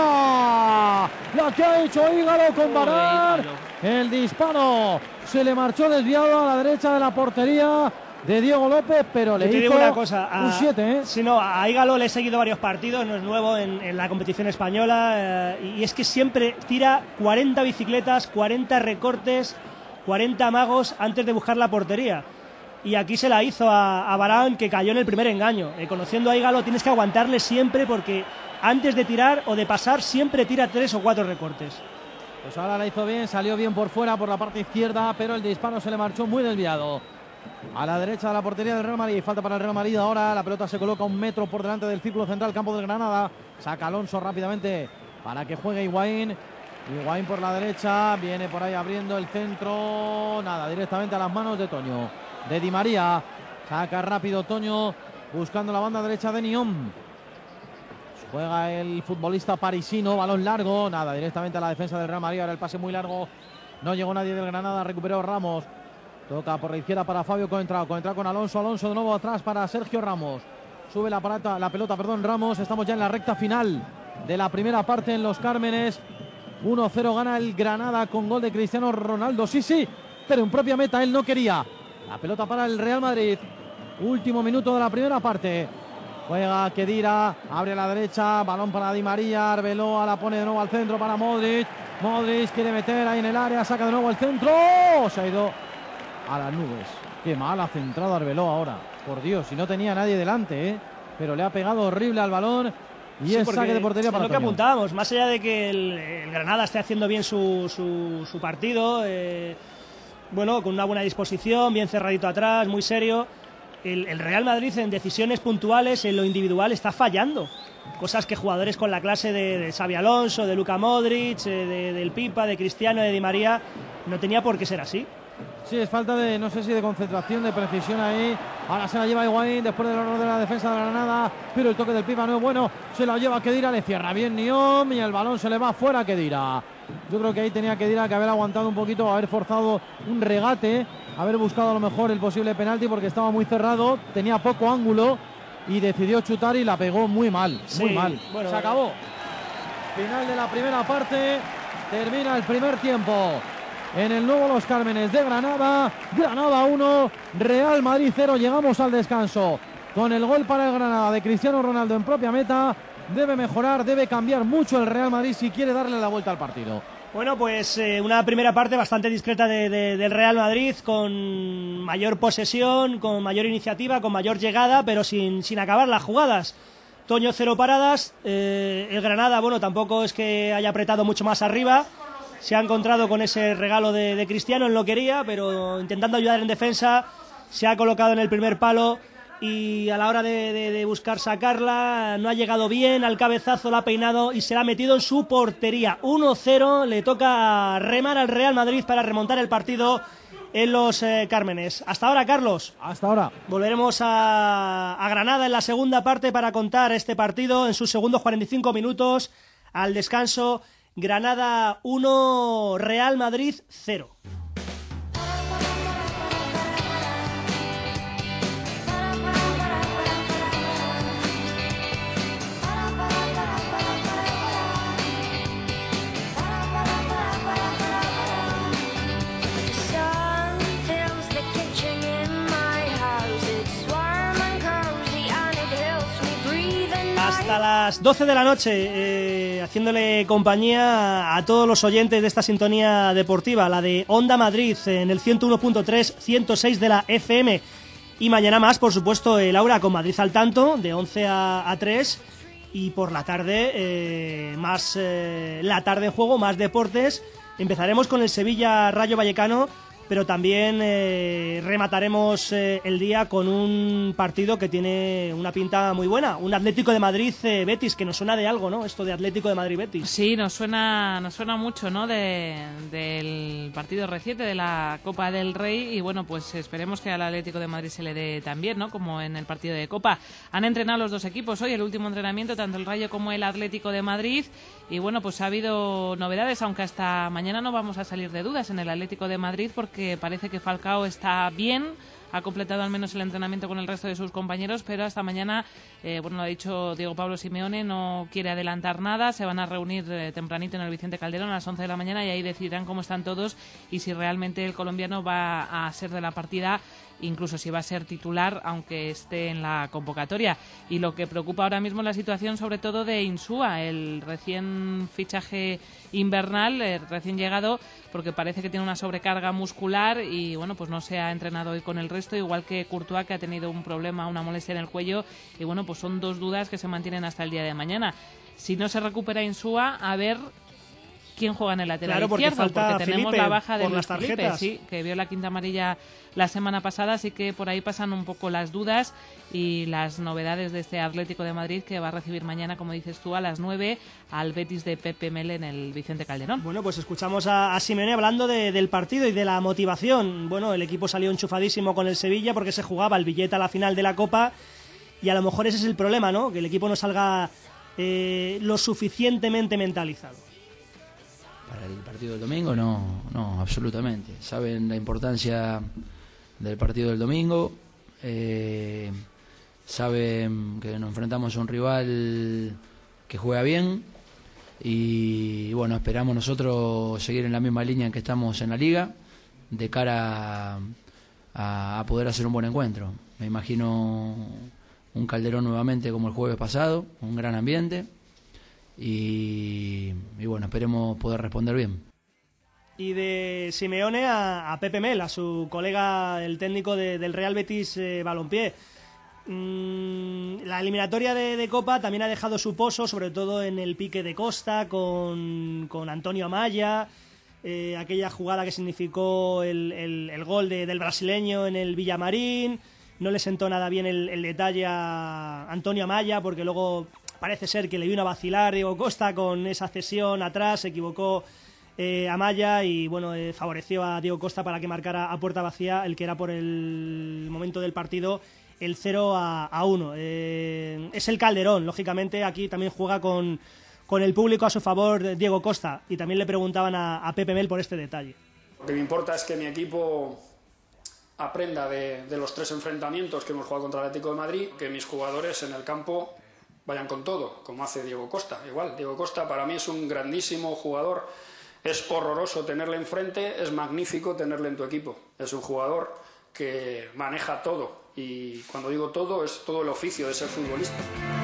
fuera, la que ha hecho Ígalo con Varane, el disparo se le marchó desviado a la derecha de la portería de Diego López, pero le Yo te hizo digo una cosa, a, un siete, ¿eh? Si no, a Ígalo le he seguido varios partidos, no es nuevo en, en la competición española, eh, y es que siempre tira cuarenta bicicletas, cuarenta recortes, cuarenta amagos antes de buscar la portería. Y aquí se la hizo a, a Varane, que cayó en el primer engaño. Eh, conociendo a Ígalo tienes que aguantarle siempre, porque antes de tirar o de pasar siempre tira tres o cuatro recortes. Pues ahora la hizo bien, salió bien por fuera, por la parte izquierda, pero el disparo se le marchó muy desviado. A la derecha de la portería del Real Madrid, falta para el Real Madrid ahora, la pelota se coloca un metro por delante del círculo central, campo del Granada, saca Alonso rápidamente para que juegue Higuaín, Higuaín por la derecha, viene por ahí abriendo el centro, nada, directamente a las manos de Toño, de Di María, saca rápido Toño, buscando la banda derecha de Niom, juega el futbolista parisino, balón largo, nada, directamente a la defensa del Real Madrid, ahora el pase muy largo, no llegó nadie del Granada, recuperó Ramos. Toca por la izquierda para Fabio Coentrao. Coentrao con Alonso. Alonso de nuevo atrás para Sergio Ramos. Sube la, parata, la pelota, perdón, Ramos. Estamos ya en la recta final de la primera parte en Los Cármenes. uno cero gana el Granada con gol de Cristiano Ronaldo. Sí, sí, pero en propia meta él no quería. La pelota para el Real Madrid. Último minuto de la primera parte. Juega Khedira, abre a la derecha, balón para Di María, Arbeloa la pone de nuevo al centro para Modric. Modric quiere meter ahí en el área, saca de nuevo el centro. Se ha ido a las nubes. Qué mal ha centrado Arbeloa ahora. Por Dios, si no tenía nadie delante, ¿eh? Pero le ha pegado horrible al balón. Y sí, es saque de portería para lo que apuntábamos, más allá de que el, el Granada esté haciendo bien su, su, su partido, eh, bueno, con una buena disposición, bien cerradito atrás, muy serio. El, el Real Madrid en decisiones puntuales, en lo individual, está fallando. Cosas que jugadores con la clase de, de Xabi Alonso, de Luka Modric, eh, de, del Pipa, de Cristiano, de Di María, no tenía por qué ser así. Sí, es falta de, no sé si de concentración, de precisión ahí. Ahora se la lleva Higuaín después del horror de la defensa de la Granada, pero el toque del Pipa no es bueno. Se la lleva Khedira, le cierra bien Niom y el balón se le va fuera a Khedira. Yo creo que ahí tenía Khedira que haber aguantado un poquito, haber forzado un regate, haber buscado a lo mejor el posible penalti porque estaba muy cerrado, tenía poco ángulo y decidió chutar y la pegó muy mal, muy sí, mal. Bueno, se acabó. Final de la primera parte, termina el primer tiempo. En el nuevo Los Cármenes de Granada, Granada uno, Real Madrid cero. Llegamos al descanso con el gol para el Granada de Cristiano Ronaldo en propia meta. Debe mejorar, debe cambiar mucho el Real Madrid si quiere darle la vuelta al partido. Bueno, pues eh, una primera parte bastante discreta de, de, del Real Madrid, con mayor posesión, con mayor iniciativa, con mayor llegada, pero sin, sin acabar las jugadas. Toño cero paradas, eh, el Granada, bueno, tampoco es que haya apretado mucho más arriba. Se ha encontrado con ese regalo de, de Cristiano, él no quería, pero intentando ayudar en defensa, se ha colocado en el primer palo y a la hora de, de, de buscar sacarla, no ha llegado bien, al cabezazo la ha peinado y se la ha metido en su portería. uno cero, le toca remar al Real Madrid para remontar el partido en los eh, Cármenes. Hasta ahora, Carlos. Hasta ahora. Volveremos a, a Granada en la segunda parte para contar este partido en sus segundos cuarenta y cinco minutos. Al descanso, Granada uno, Real Madrid cero. Hasta las doce de la noche, eh, haciéndole compañía a todos los oyentes de esta sintonía deportiva, la de Onda Madrid, en el ciento uno punto tres, ciento seis de la F M. Y mañana más, por supuesto, el Aura con Madrid al tanto, de once a tres. Y por la tarde, eh, más eh, la tarde en juego, más deportes. Empezaremos con el Sevilla Rayo Vallecano, pero también eh, remataremos eh, el día con un partido que tiene una pinta muy buena, un Atlético de Madrid eh, Betis, que nos suena de algo, ¿no? Esto de Atlético de Madrid Betis. Sí, nos suena, nos suena mucho, ¿no? De, del partido reciente de la Copa del Rey, y bueno, pues esperemos que al Atlético de Madrid se le dé también, ¿no? Como en el partido de Copa. Han entrenado los dos equipos hoy, el último entrenamiento, tanto el Rayo como el Atlético de Madrid, y bueno, pues ha habido novedades, aunque hasta mañana no vamos a salir de dudas en el Atlético de Madrid, porque parece que Falcao está bien, ha completado al menos el entrenamiento con el resto de sus compañeros, pero hasta mañana, eh, bueno, lo ha dicho Diego Pablo Simeone, no quiere adelantar nada. Se van a reunir eh, tempranito en el Vicente Calderón a las once de la mañana y ahí decidirán cómo están todos y si realmente el colombiano va a ser de la partida, incluso si va a ser titular, aunque esté en la convocatoria. Y lo que preocupa ahora mismo es la situación sobre todo de Insúa, el recién fichaje invernal, el recién llegado, porque parece que tiene una sobrecarga muscular y bueno, pues no se ha entrenado hoy con el resto, igual que Courtois, que ha tenido un problema, una molestia en el cuello, y bueno, pues son dos dudas que se mantienen hasta el día de mañana. Si no se recupera Insúa, a ver quién juega en el lateral claro, porque izquierdo, falta porque tenemos Felipe la baja de por Luis las tarjetas. Felipe, sí, que vio la quinta amarilla la semana pasada, así que por ahí pasan un poco las dudas y las novedades de este Atlético de Madrid, que va a recibir mañana, como dices tú, a las nueve al Betis de Pepe Mel en el Vicente Calderón. Bueno, pues escuchamos a, a Simeone hablando de, del partido y de la motivación. Bueno, el equipo salió enchufadísimo con el Sevilla porque se jugaba el billete a la final de la Copa y a lo mejor ese es el problema, ¿no? Que el equipo no salga eh, lo suficientemente mentalizado. Para el partido del domingo, no, no, absolutamente. Saben la importancia del partido del domingo, eh, saben que nos enfrentamos a un rival que juega bien y bueno, esperamos nosotros seguir en la misma línea en que estamos en la liga de cara a, a poder hacer un buen encuentro. Me imagino un Calderón nuevamente como el jueves pasado, un gran ambiente y, y bueno, esperemos poder responder bien. Y de Simeone a, a Pepe Mel, a su colega, el técnico de, del Real Betis eh, Balompié. Mm, la eliminatoria de, de Copa también ha dejado su pozo, sobre todo en el pique de Costa con, con Antonio Amaya, eh, aquella jugada que significó el, el, el gol de, del brasileño en el Villamarín. No le sentó nada bien el, el detalle a Antonio Amaya, porque luego parece ser que le vino a vacilar Diego Costa con esa cesión atrás, se equivocó eh, Amaya y bueno, eh, favoreció a Diego Costa para que marcara a puerta vacía el que era por el momento del partido el cero a uno. Eh, es el Calderón, lógicamente aquí también juega con, con el público a su favor Diego Costa, y también le preguntaban a, a Pepe Mel por este detalle. Lo que me importa es que mi equipo aprenda de, de los tres enfrentamientos que hemos jugado contra el Atlético de Madrid, que mis jugadores en el campo vayan con todo, como hace Diego Costa. Igual, Diego Costa para mí es un grandísimo jugador, es horroroso tenerle enfrente, es magnífico tenerle en tu equipo. Es un jugador que maneja todo, y cuando digo todo, es todo el oficio de ser futbolista.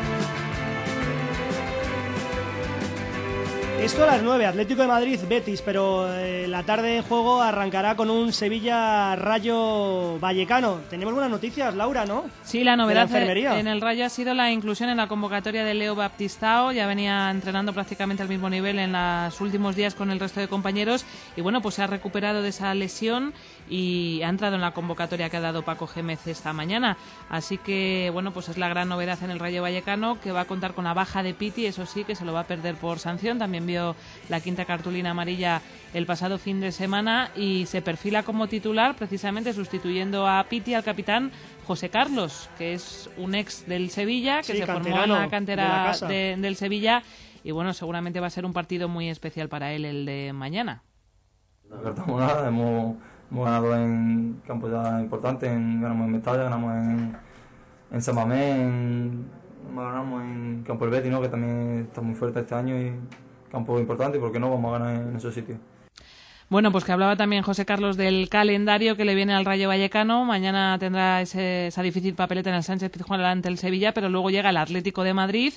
Esto a las nueve, Atlético de Madrid, Betis, pero eh, la tarde en juego arrancará con un Sevilla-Rayo Vallecano. Tenemos buenas noticias, Laura, ¿no? Sí, la novedad la en el Rayo ha sido la inclusión en la convocatoria de Leo Baptistao. Ya venía entrenando prácticamente al mismo nivel en los últimos días con el resto de compañeros y bueno, pues se ha recuperado de esa lesión y ha entrado en la convocatoria que ha dado Paco Gémez esta mañana. Así que, bueno, pues es la gran novedad en el Rayo Vallecano, que va a contar con la baja de Piti, eso sí, que se lo va a perder por sanción. También vio la quinta cartulina amarilla el pasado fin de semana y se perfila como titular, precisamente sustituyendo a Piti, al capitán José Carlos, que es un ex del Sevilla, que sí, se formó en la cantera de de, del Sevilla, y bueno, seguramente va a ser un partido muy especial para él el de mañana. No descartamos nada, hemos, hemos ganado en campos ya importantes, en, ganamos en Mestalla, ganamos en, en San Mamés, en, ganamos en Campo del Betis, ¿no? Que también está muy fuerte este año y campo importante, porque no vamos a ganar en esos sitios. Bueno, pues que hablaba también José Carlos del calendario que le viene al Rayo Vallecano. Mañana tendrá ese, esa difícil papeleta en el Sánchez Pizjuán ante el Sevilla, pero luego llega el Atlético de Madrid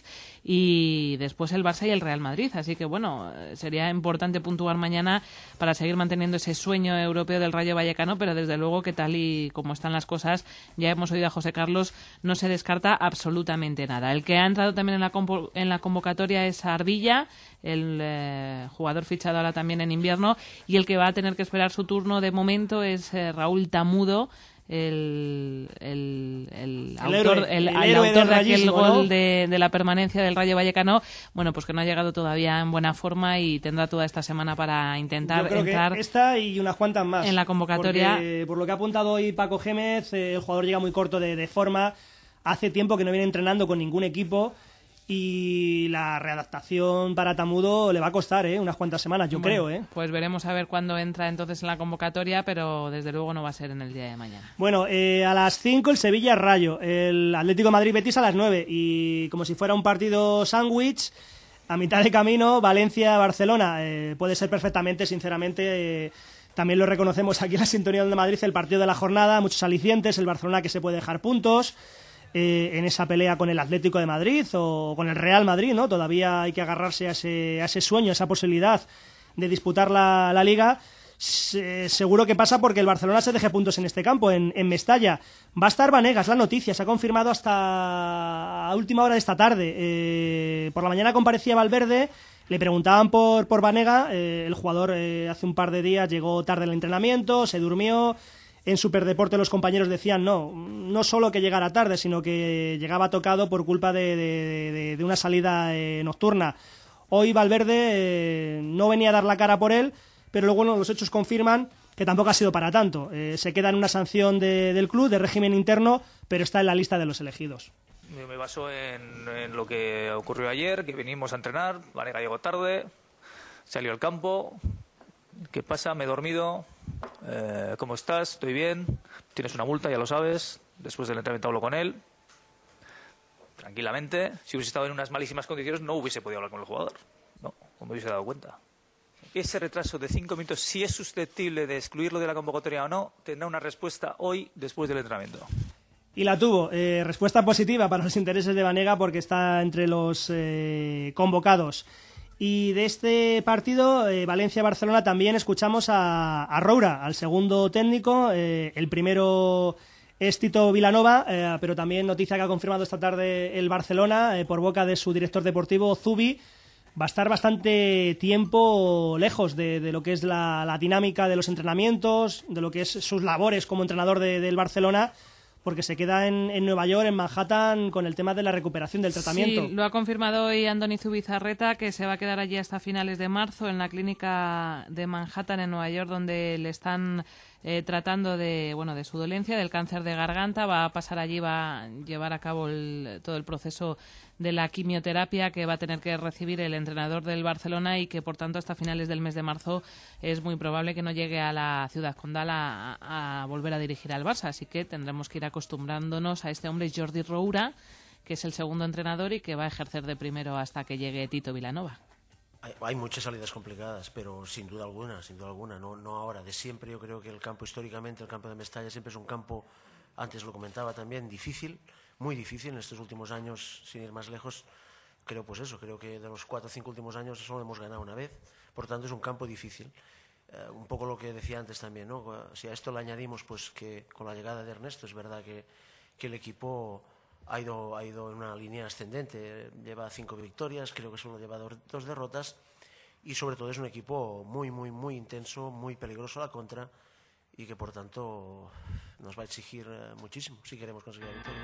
y después el Barça y el Real Madrid. Así que bueno, sería importante puntuar mañana para seguir manteniendo ese sueño europeo del Rayo Vallecano, pero desde luego que tal y como están las cosas, ya hemos oído a José Carlos, no se descarta absolutamente nada. El que ha entrado también en la, en la convocatoria es Ardilla, el eh, jugador fichado ahora también en invierno, y el que va a tener que esperar su turno de momento es eh, Raúl Tamudo, el, el, el, el autor, héroe, el, el el héroe autor de del aquel rayismo, gol ¿no? de, de la permanencia del Rayo Vallecano. Bueno, pues que no ha llegado todavía en buena forma y tendrá toda esta semana para intentar Yo creo entrar que esta y unas cuantas más en la convocatoria. Porque, por lo que ha apuntado hoy Paco Gémez, eh, el jugador llega muy corto de, de forma, hace tiempo que no viene entrenando con ningún equipo y la readaptación para Tamudo le va a costar ¿eh? unas cuantas semanas, yo Bueno, creo. ¿eh? Pues veremos a ver cuándo entra entonces en la convocatoria, pero desde luego no va a ser en el día de mañana. Bueno, eh, a las cinco el Sevilla-Rayo, el Atlético de Madrid-Betis a las nueve y como si fuera un partido sándwich, a mitad de camino, Valencia-Barcelona. Eh, puede ser perfectamente, sinceramente, eh, también lo reconocemos aquí en la sintonía de Madrid, el partido de la jornada, muchos alicientes, el Barcelona que se puede dejar puntos Eh, en esa pelea con el Atlético de Madrid o con el Real Madrid, ¿no? Todavía hay que agarrarse a ese, a ese sueño, a esa posibilidad de disputar la, la Liga. Se, seguro que pasa porque el Barcelona se deje puntos en este campo, en, en Mestalla. Va a estar Vanegas, la noticia, se ha confirmado hasta a última hora de esta tarde. Eh, por la mañana comparecía Valverde, le preguntaban por, por Vanega, eh, el jugador eh, hace un par de días llegó tarde al entrenamiento, se durmió. En Superdeporte los compañeros decían no, no solo que llegara tarde, sino que llegaba tocado por culpa de, de, de, de una salida eh, nocturna. Hoy Valverde eh, no venía a dar la cara por él, pero luego bueno, los hechos confirman que tampoco ha sido para tanto. Eh, se queda en una sanción de, del club, de régimen interno, pero está en la lista de los elegidos. Me baso en, en lo que ocurrió ayer, que vinimos a entrenar, Vanega llegó tarde, salió al campo. ¿Qué pasa? Me he dormido. Eh, ¿Cómo estás? Estoy bien. Tienes una multa, ya lo sabes. Después del entrenamiento hablo con él. Tranquilamente. Si hubiese estado en unas malísimas condiciones, no hubiese podido hablar con el jugador. No, no me hubiese dado cuenta. Ese retraso de cinco minutos, si es susceptible de excluirlo de la convocatoria o no, tendrá una respuesta hoy después del entrenamiento. Y la tuvo. Eh, respuesta positiva para los intereses de Banega porque está entre los eh, convocados. Y de este partido, eh, Valencia-Barcelona, también escuchamos a, a Roura, al segundo técnico. Eh, el primero es Tito Vilanova, eh, pero también noticia que ha confirmado esta tarde el Barcelona, eh, por boca de su director deportivo, Zubi. Va a estar bastante tiempo lejos de, de lo que es la, la dinámica de los entrenamientos, de lo que es sus labores como entrenador de, del Barcelona, porque se queda en, en Nueva York, en Manhattan, con el tema de la recuperación del tratamiento. Sí, lo ha confirmado hoy Andoni Zubizarreta, que se va a quedar allí hasta finales de marzo en la clínica de Manhattan, en Nueva York, donde le están eh, tratando de, bueno, de su dolencia, del cáncer de garganta. Va a pasar allí, va a llevar a cabo el, todo el proceso de la quimioterapia que va a tener que recibir el entrenador del Barcelona y que, por tanto, hasta finales del mes de marzo es muy probable que no llegue a la ciudad condal a, a volver a dirigir al Barça. Así que tendremos que ir acostumbrándonos a este hombre, Jordi Roura, que es el segundo entrenador y que va a ejercer de primero hasta que llegue Tito Vilanova. Hay, hay muchas salidas complicadas, pero sin duda alguna, sin duda alguna, no, no ahora, de siempre. Yo creo que el campo, históricamente, el campo de Mestalla siempre es un campo, antes lo comentaba también, difícil, muy difícil en estos últimos años, sin ir más lejos. Creo pues eso, creo que de los cuatro o cinco últimos años solo hemos ganado una vez, por tanto es un campo difícil. Eh, un poco lo que decía antes también, ¿no? Si a esto le añadimos pues que con la llegada de Ernesto es verdad que, que el equipo ha ido, ha ido en una línea ascendente, lleva cinco victorias, creo que solo lleva dos, dos derrotas y sobre todo es un equipo muy, muy, muy intenso, muy peligroso a la contra y que por tanto nos va a exigir eh, muchísimo si queremos conseguir la victoria.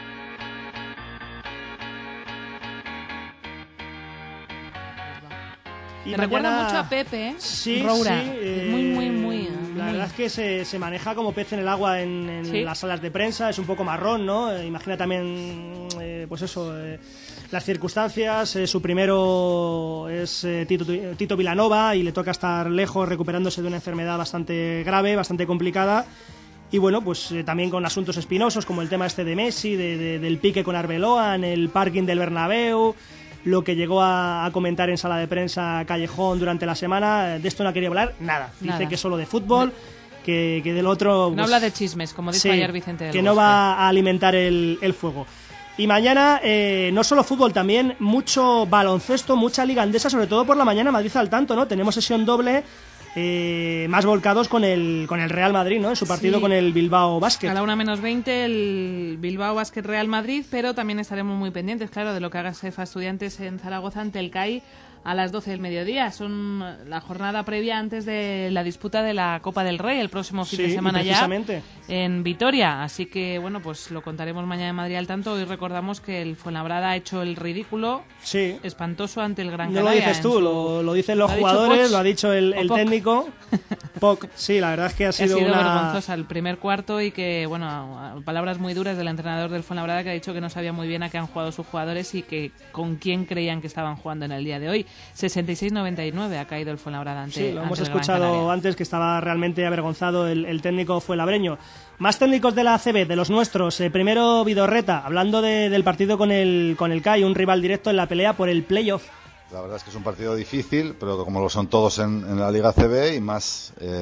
Me recuerda mucho a Pepe, sí, Roura. Sí, eh, muy, muy, muy. La muy... verdad es que se, se maneja como pez en el agua en, en ¿Sí? las salas de prensa, es un poco marrón, ¿no? Eh, imagina también, eh, pues eso, eh, las circunstancias. Eh, su primero es eh, Tito, Tito Vilanova y le toca estar lejos recuperándose de una enfermedad bastante grave, bastante complicada. Y bueno, pues eh, también con asuntos espinosos como el tema este de Messi, de, de, del pique con Arbeloa en el parking del Bernabéu, lo que llegó a, a comentar en sala de prensa Callejón durante la semana. De esto no quería hablar nada. Dice nada. que solo de fútbol, que, que del otro... No pues, habla de chismes, como dijo sí, ayer Vicente del que Bosque. no va a alimentar el, el fuego. Y mañana, eh, no solo fútbol, también mucho baloncesto, mucha liga andesa, sobre todo por la mañana, Madrid al tanto, ¿no? Tenemos sesión doble, eh, más volcados con el con el Real Madrid, ¿no? En su partido Sí. con el Bilbao Basket. A la una menos veinte el Bilbao Basket Real Madrid, pero también estaremos muy pendientes, claro, de lo que haga Sefa Estudiantes en Zaragoza ante el C A I a las doce del mediodía. Son la jornada previa antes de la disputa de la Copa del Rey el próximo fin Sí, de semana y ya precisamente. en Vitoria. Así que, bueno, pues lo contaremos mañana en Madrid al tanto. Hoy recordamos que el Fuenlabrada ha hecho el ridículo Sí. espantoso ante el Gran No lo Canaria. dices tú, en su- lo, lo dicen los Lo ha dicho jugadores, Poch. lo ha dicho el, O el Poc. técnico. Poc, sí, la verdad es que ha Ha sido, sido una... vergonzosa el primer cuarto y que, bueno, a- a- palabras muy duras del entrenador del Fuenlabrada, que ha dicho que no sabía muy bien a qué han jugado sus jugadores y que con quién creían que estaban jugando en el día de hoy. sesenta y seis noventa y nueve ha caído el Fuenlabrada ante, Sí, lo hemos ante el Gran escuchado Canaria. antes, que estaba realmente avergonzado el, el técnico fuenlabreño. Más técnicos de la A C B, de los nuestros. Eh, primero Vidorreta, hablando de- del partido con el, con el C A I, un rival directo en la pelea por el playoff. La verdad es que es un partido difícil, pero como lo son todos en, en la Liga A C B y más... Eh,